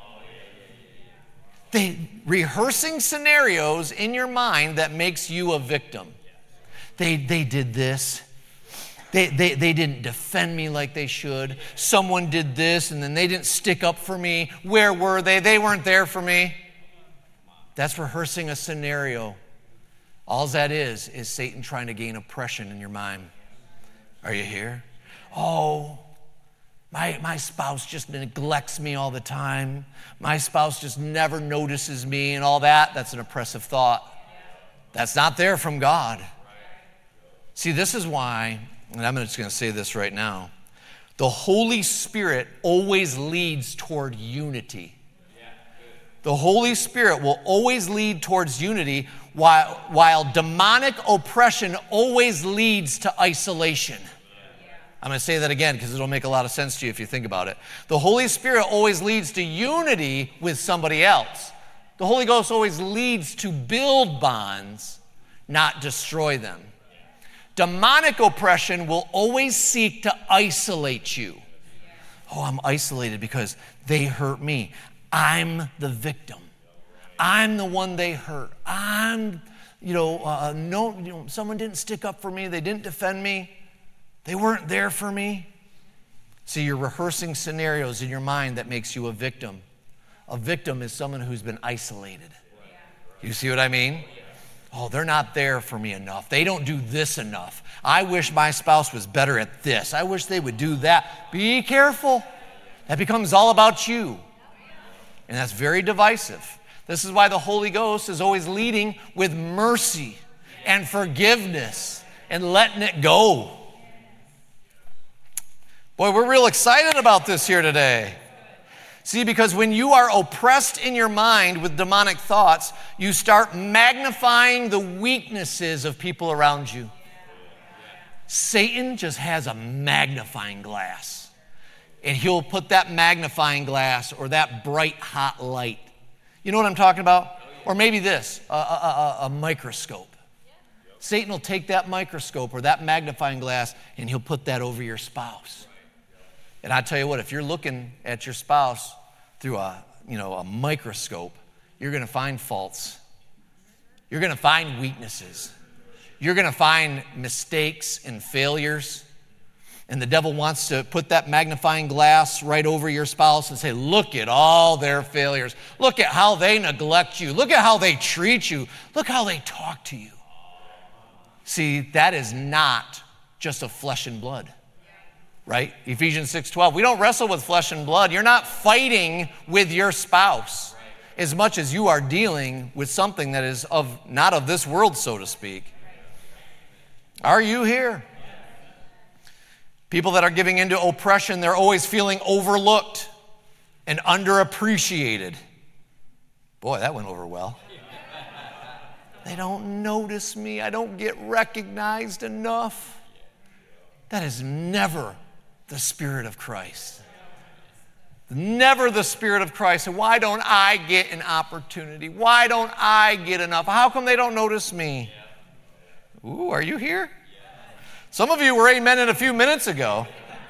They, rehearsing scenarios in your mind that makes you a victim. They, they did this. They, they, they didn't defend me like they should. Someone did this, and then they didn't stick up for me. Where were they? They weren't there for me. That's rehearsing a scenario. All that is, is Satan trying to gain oppression in your mind. Are you here? Oh, my, my spouse just neglects me all the time. My spouse just never notices me and all that. That's an oppressive thought. That's not there from God. See, this is why, and I'm just going to say this right now, the Holy Spirit always leads toward unity. The Holy Spirit will always lead towards unity, while, while demonic oppression always leads to isolation. I'm going to say that again because it'll make a lot of sense to you if you think about it. The Holy Spirit always leads to unity with somebody else. The Holy Ghost always leads to build bonds, not destroy them. Demonic oppression will always seek to isolate you. Oh, I'm isolated because they hurt me. I'm the victim. I'm the one they hurt. I'm, you know, uh, no, you know, someone didn't stick up for me. They didn't defend me. They weren't there for me. See, you're rehearsing scenarios in your mind that makes you a victim. A victim is someone who's been isolated. You see what I mean? Oh, they're not there for me enough. They don't do this enough. I wish my spouse was better at this. I wish they would do that. Be careful. That becomes all about you. And that's very divisive. This is why the Holy Ghost is always leading with mercy and forgiveness and letting it go. Boy, we're real excited about this here today. See, because when you are oppressed in your mind with demonic thoughts, you start magnifying the weaknesses of people around you. Satan just has a magnifying glass. And he'll put that magnifying glass or that bright hot light. You know what I'm talking about? Or maybe this, a, a, a, a microscope. Satan will take that microscope or that magnifying glass and he'll put that over your spouse. And I tell you what, if you're looking at your spouse through a, you know, a microscope, you're going to find faults. You're going to find weaknesses. You're going to find mistakes and failures. And the devil wants to put that magnifying glass right over your spouse and say, look at all their failures. Look at how they neglect you. Look at how they treat you. Look how they talk to you. See, that is not just of flesh and blood. Right? Ephesians six twelve. We don't wrestle with flesh and blood. You're not fighting with your spouse as much as you are dealing with something that is of not of this world, so to speak. Are you here? People that are giving into oppression, they're always feeling overlooked and underappreciated. Boy, that went over well. They don't notice me. I don't get recognized enough. That is never the Spirit of Christ. Never the Spirit of Christ. And why don't I get an opportunity? Why don't I get enough? How come they don't notice me? Ooh, are you here? Some of you were amening a few minutes ago.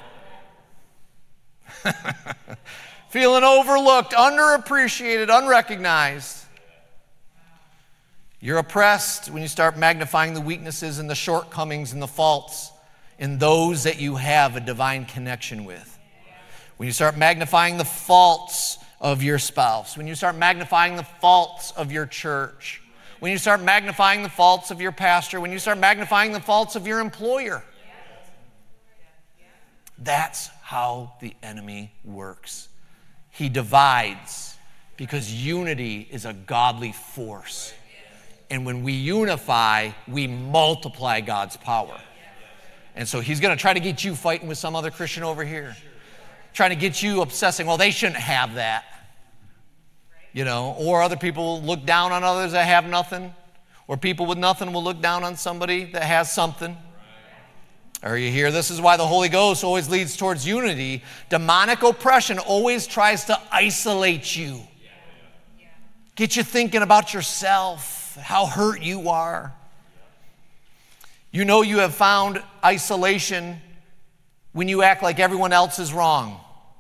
Feeling overlooked, underappreciated, unrecognized. You're oppressed when you start magnifying the weaknesses and the shortcomings and the faults in those that you have a divine connection with. When you start magnifying the faults of your spouse, when you start magnifying the faults of your church, when you start magnifying the faults of your pastor, when you start magnifying the faults of your employer. That's how the enemy works. He divides because unity is a godly force. And when we unify, we multiply God's power. And so he's going to try to get you fighting with some other Christian over here. Trying to get you obsessing, well, they shouldn't have that. You know, or other people will look down on others that have nothing. Or people with nothing will look down on somebody that has something. Are you here? This is why the Holy Ghost always leads towards unity. Demonic oppression always tries to isolate you. Get you thinking about yourself, how hurt you are. You know you have found isolation when you act like everyone else is wrong.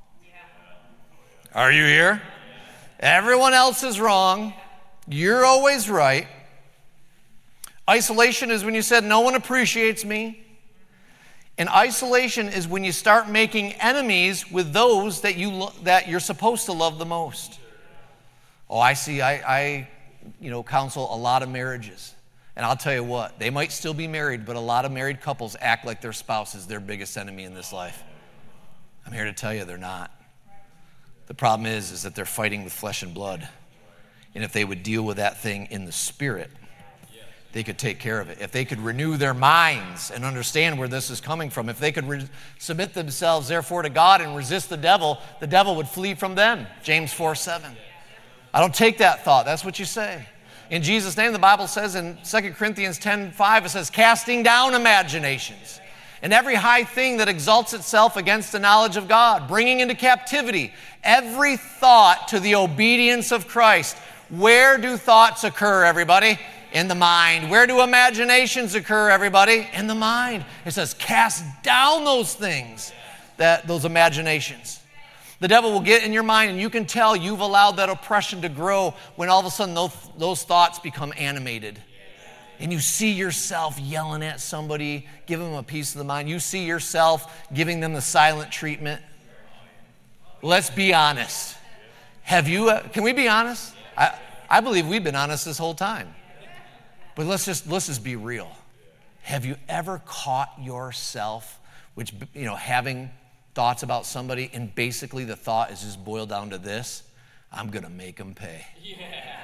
Are you here? Everyone else is wrong. You're always right. Isolation is when you said, no one appreciates me. And isolation is when you start making enemies with those that, you lo- that you're supposed to love the most. Oh, I see. I, I you know, counsel a lot of marriages. And I'll tell you what, they might still be married, but a lot of married couples act like their spouse is their biggest enemy in this life. I'm here to tell you they're not. The problem is, is that they're fighting with flesh and blood. And if they would deal with that thing in the spirit, they could take care of it. If they could renew their minds and understand where this is coming from, if they could re- submit themselves, therefore, to God and resist the devil, the devil would flee from them. James four seven. I don't take that thought. That's what you say. In Jesus' name, the Bible says in Second Corinthians ten five, it says, casting down imaginations and every high thing that exalts itself against the knowledge of God, bringing into captivity every thought to the obedience of Christ. Where do thoughts occur, everybody? In the mind. Where do imaginations occur, everybody? In the mind. It says, cast down those things, that those imaginations. The devil will get in your mind, and you can tell you've allowed that oppression to grow when all of a sudden those, those thoughts become animated. And you see yourself yelling at somebody, giving them a piece of the mind. You see yourself giving them the silent treatment. Let's be honest. Have you, uh, can we be honest? I, I believe we've been honest this whole time. But let's just, let's just be real. Have you ever caught yourself, which, you know, having thoughts about somebody, and basically the thought is just boiled down to this: I'm going to make them pay. Yeah.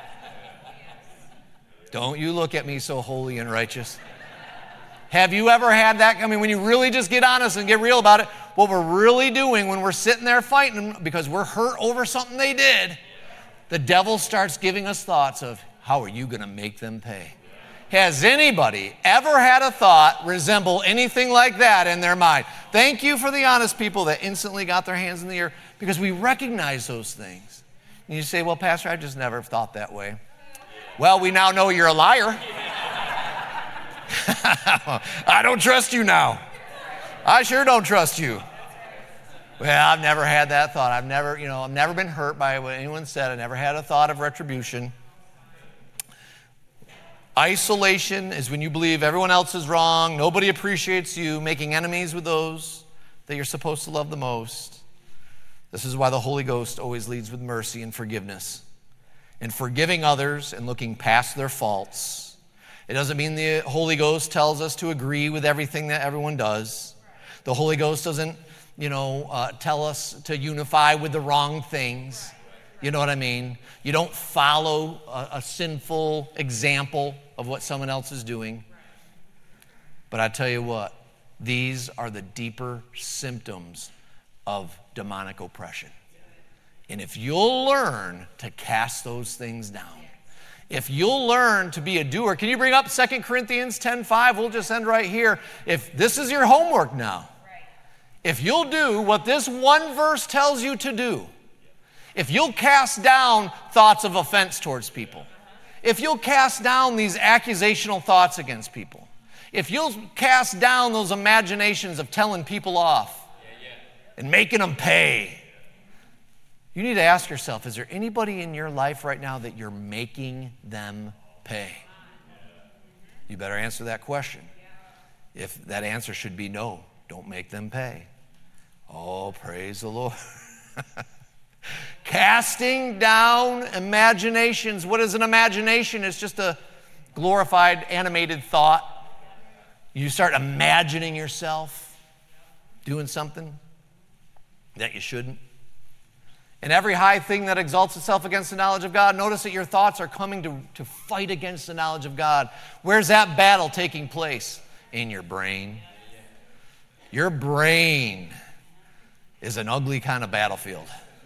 Don't you look at me so holy and righteous. Have you ever had that? I mean, when you really just get honest and get real about it, what we're really doing when we're sitting there fighting because we're hurt over something they did, the devil starts giving us thoughts of, how are you going to make them pay? Has anybody ever had a thought resemble anything like that in their mind? Thank you for the honest people that instantly got their hands in the air, because we recognize those things. And you say, well, Pastor, I just never thought that way. Well, we now know you're a liar. I don't trust you now. I sure don't trust you. Well, I've never had that thought. I've never, you know, I've never been hurt by what anyone said. I never had a thought of retribution. Isolation is when you believe everyone else is wrong, nobody appreciates you, making enemies with those that you're supposed to love the most. This is why the Holy Ghost always leads with mercy and forgiveness, and forgiving others and looking past their faults. It doesn't mean the Holy Ghost tells us to agree with everything that everyone does. The Holy Ghost doesn't, you know, uh, tell us to unify with the wrong things. You know what I mean? You don't follow a, a sinful example of what someone else is doing. But I tell you what, these are the deeper symptoms of demonic oppression. And if you'll learn to cast those things down, if you'll learn to be a doer, can you bring up Second Corinthians ten five? We'll just end right here. If this is your homework now, if you'll do what this one verse tells you to do, if you'll cast down thoughts of offense towards people, if you'll cast down these accusational thoughts against people, if you'll cast down those imaginations of telling people off and making them pay, you need to ask yourself, is there anybody in your life right now that you're making them pay? You better answer that question. If that answer should be no, don't make them pay. Oh, praise the Lord. Casting down imaginations. What is an imagination? It's just a glorified, animated thought. You start imagining yourself doing something that you shouldn't. And every high thing that exalts itself against the knowledge of God, notice that your thoughts are coming to, to fight against the knowledge of God. Where's that battle taking place? In your brain. Your brain is an ugly kind of battlefield.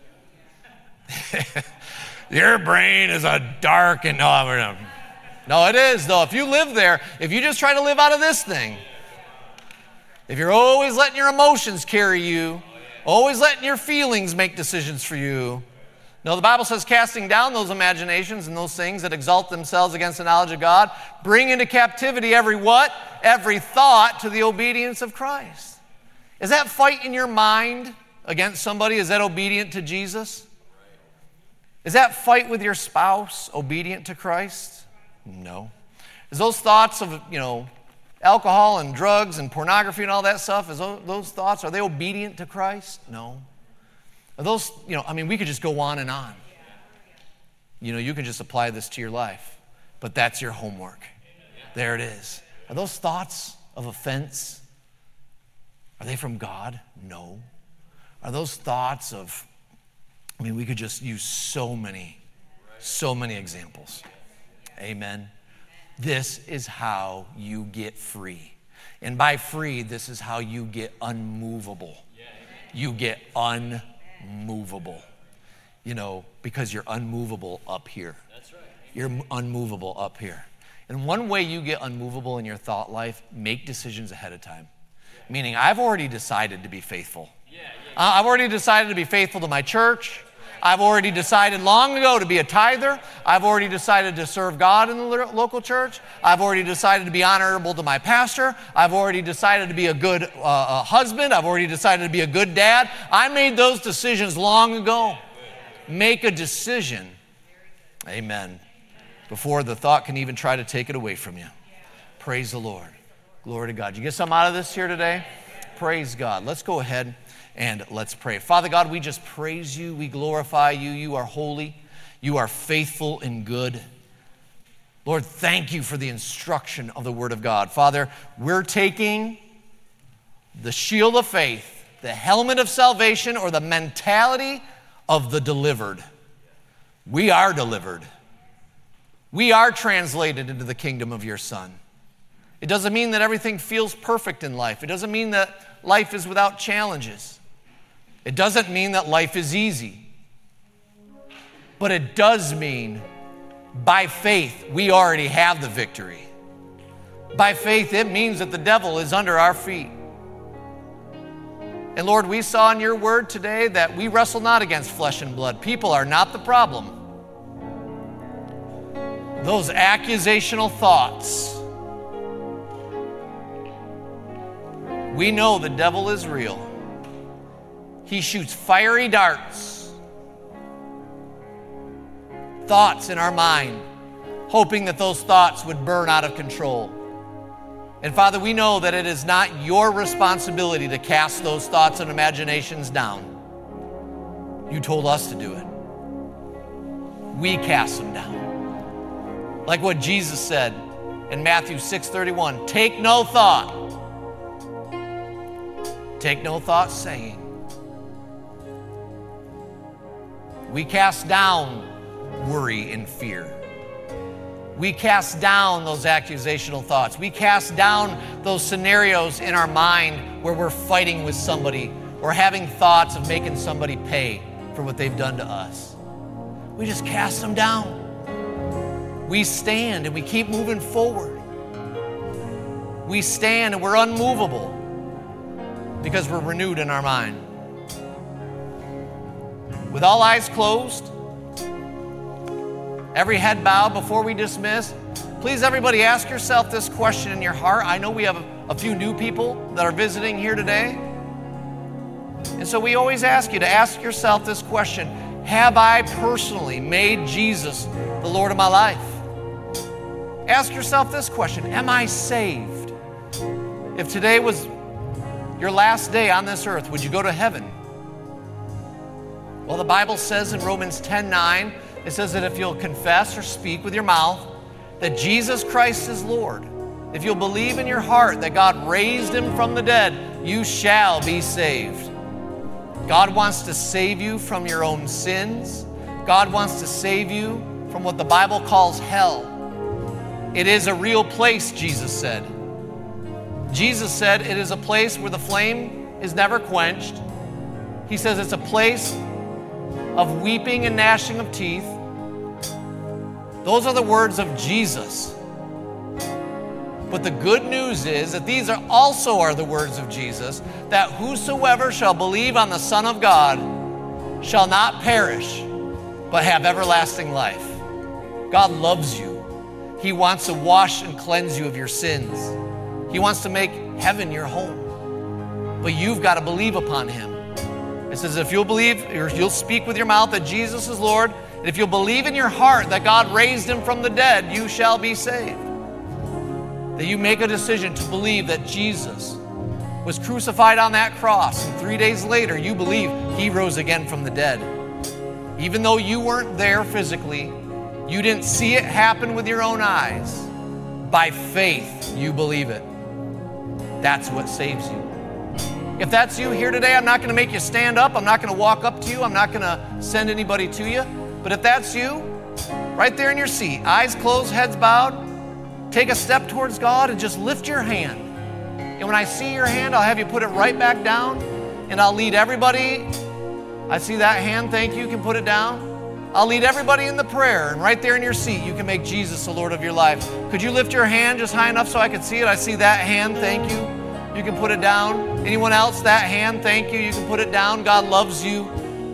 Your brain is a dark and no, no, it is though. If you live there, if you just try to live out of this thing, if you're always letting your emotions carry you, always letting your feelings make decisions for you. No, the Bible says casting down those imaginations and those things that exalt themselves against the knowledge of God, bring into captivity every what? Every thought to the obedience of Christ. Is that fight in your mind against somebody? Is that obedient to Jesus? Is that fight with your spouse obedient to Christ? No. Is those thoughts of, you know, alcohol and drugs and pornography and all that stuff, is those, those thoughts, are they obedient to Christ? No. Are those, you know, I mean, we could just go on and on. You know, you can just apply this to your life, but that's your homework. There it is. Are those thoughts of offense, are they from God? No. Are those thoughts of, I mean, we could just use so many, so many examples. Amen. This is how you get free. And by free, this is how you get unmovable. You get unmovable. You know, because you're unmovable up here. That's right. You're unmovable up here. And one way you get unmovable in your thought life, make decisions ahead of time. Yeah. Meaning, I've already decided to be faithful. Yeah, yeah, yeah. Uh, I've already decided to be faithful to my church. I've already decided long ago to be a tither. I've already decided to serve God in the local church. I've already decided to be honorable to my pastor. I've already decided to be a good uh, uh, husband. I've already decided to be a good dad. I made those decisions long ago. Make a decision. Amen. Before the thought can even try to take it away from you. Praise the Lord. Glory to God. You get something out of this here today? Praise God. Let's go ahead and let's pray. Father God, we just praise you. We glorify you. You are holy. You are faithful and good. Lord, thank you for the instruction of the Word of God. Father, we're taking the shield of faith, the helmet of salvation, or the mentality of the delivered. We are delivered. We are translated into the kingdom of your Son. It doesn't mean that everything feels perfect in life. It doesn't mean that life is without challenges. It doesn't mean that life is easy. But it does mean, by faith, we already have the victory. By faith, it means that the devil is under our feet. And Lord, we saw in your word today that we wrestle not against flesh and blood. People are not the problem. Those accusational thoughts. We know the devil is real. He shoots fiery darts, thoughts in our mind, hoping that those thoughts would burn out of control. And Father, we know that it is not your responsibility to cast those thoughts and imaginations down. You told us to do it. We cast them down. Like what Jesus said in Matthew six thirty-one, take no thought. Take no thought saying. We cast down worry and fear. We cast down those accusational thoughts. We cast down those scenarios in our mind where we're fighting with somebody or having thoughts of making somebody pay for what they've done to us. We just cast them down. We stand and we keep moving forward. We stand and we're unmovable because we're renewed in our mind. With all eyes closed, every head bowed before we dismiss, please everybody ask yourself this question in your heart. I know we have a, a few new people that are visiting here today. And so we always ask you to ask yourself this question. Have I personally made Jesus the Lord of my life? Ask yourself this question. Am I saved? If today was your last day on this earth, would you go to heaven? Well, the Bible says in Romans ten nine, it says that if you'll confess or speak with your mouth that Jesus Christ is Lord, if you'll believe in your heart that God raised him from the dead, you shall be saved. God wants to save you from your own sins. God wants to save you from what the Bible calls hell. It is a real place, Jesus said. Jesus said it is a place where the flame is never quenched. He says it's a place of weeping and gnashing of teeth. Those are the words of Jesus. But the good news is that these are also are the words of Jesus, that whosoever shall believe on the Son of God shall not perish, but have everlasting life. God loves you. He wants to wash and cleanse you of your sins. He wants to make heaven your home. But you've got to believe upon him. It says if you'll believe, or you'll speak with your mouth that Jesus is Lord, and if you'll believe in your heart that God raised him from the dead, you shall be saved. That you make a decision to believe that Jesus was crucified on that cross, and three days later you believe he rose again from the dead. Even though you weren't there physically, you didn't see it happen with your own eyes, by faith, you believe it. That's what saves you. If that's you here today, I'm not going to make you stand up. I'm not going to walk up to you. I'm not going to send anybody to you. But if that's you, right there in your seat, eyes closed, heads bowed, take a step towards God and just lift your hand. And when I see your hand, I'll have you put it right back down, and I'll lead everybody. I see that hand, thank you, you can put it down. I'll lead everybody in the prayer, and right there in your seat, you can make Jesus the Lord of your life. Could you lift your hand just high enough so I can see it? I see that hand, thank you. You can put it down. Anyone else, that hand, thank you. You can put it down. God loves you.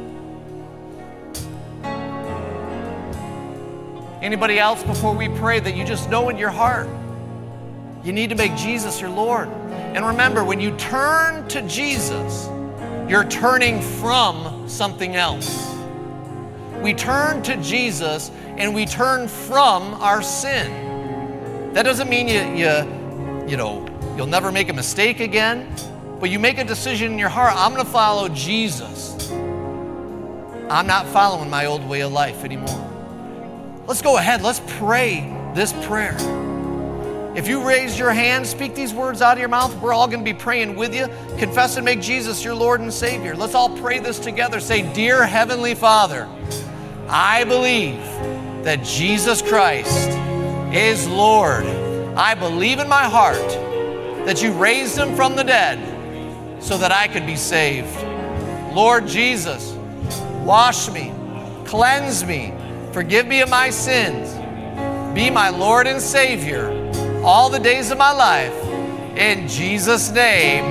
Anybody else before we pray that you just know in your heart you need to make Jesus your Lord? And remember, when you turn to Jesus, you're turning from something else. We turn to Jesus and we turn from our sin. That doesn't mean you, you, you know, you'll never make a mistake again, but you make a decision in your heart, I'm going to follow Jesus. I'm not following my old way of life anymore. Let's go ahead. Let's pray this prayer. If you raise your hand, speak these words out of your mouth. We're all going to be praying with you. Confess and make Jesus your Lord and Savior. Let's all pray this together. Say, Dear Heavenly Father, I believe that Jesus Christ is Lord. I believe in my heart that you raised him from the dead so that I could be saved. Lord Jesus, wash me, cleanse me, forgive me of my sins. Be my Lord and Savior all the days of my life. In Jesus' name,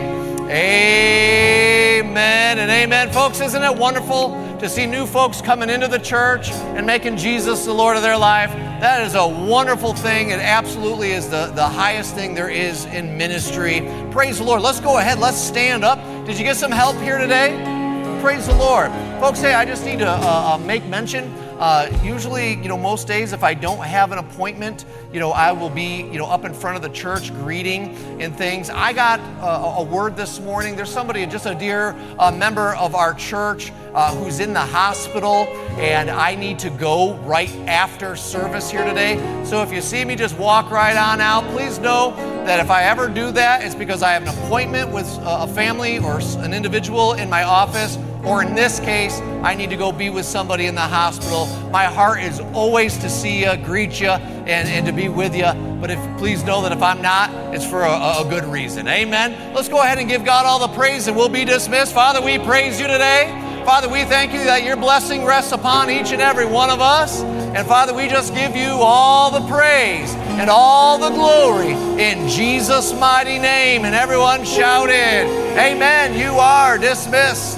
amen and amen. Folks, isn't it wonderful to see new folks coming into the church and making Jesus the Lord of their life? That is a wonderful thing. It absolutely is the, the highest thing there is in ministry. Praise the Lord. Let's go ahead. Let's stand up. Did you get some help here today? Praise the Lord. Folks, hey, I just need to uh, uh, make mention. Uh, usually, you know, most days if I don't have an appointment, you know, I will be, you know, up in front of the church greeting and things. I got uh, a word this morning. There's somebody, just a dear uh, member of our church uh, who's in the hospital, and I need to go right after service here today. So if you see me, just walk right on out. Please know that if I ever do that, it's because I have an appointment with a family or an individual in my office, or in this case, I need to go be with somebody in the hospital. My heart is always to see you, greet you, and, and to be with you. But if please know that if I'm not, it's for a, a good reason. Amen. Let's go ahead and give God all the praise, and we'll be dismissed. Father, we praise you today. Father, we thank you that your blessing rests upon each and every one of us. And Father, we just give you all the praise and all the glory in Jesus' mighty name. And everyone shouted, amen. You are dismissed.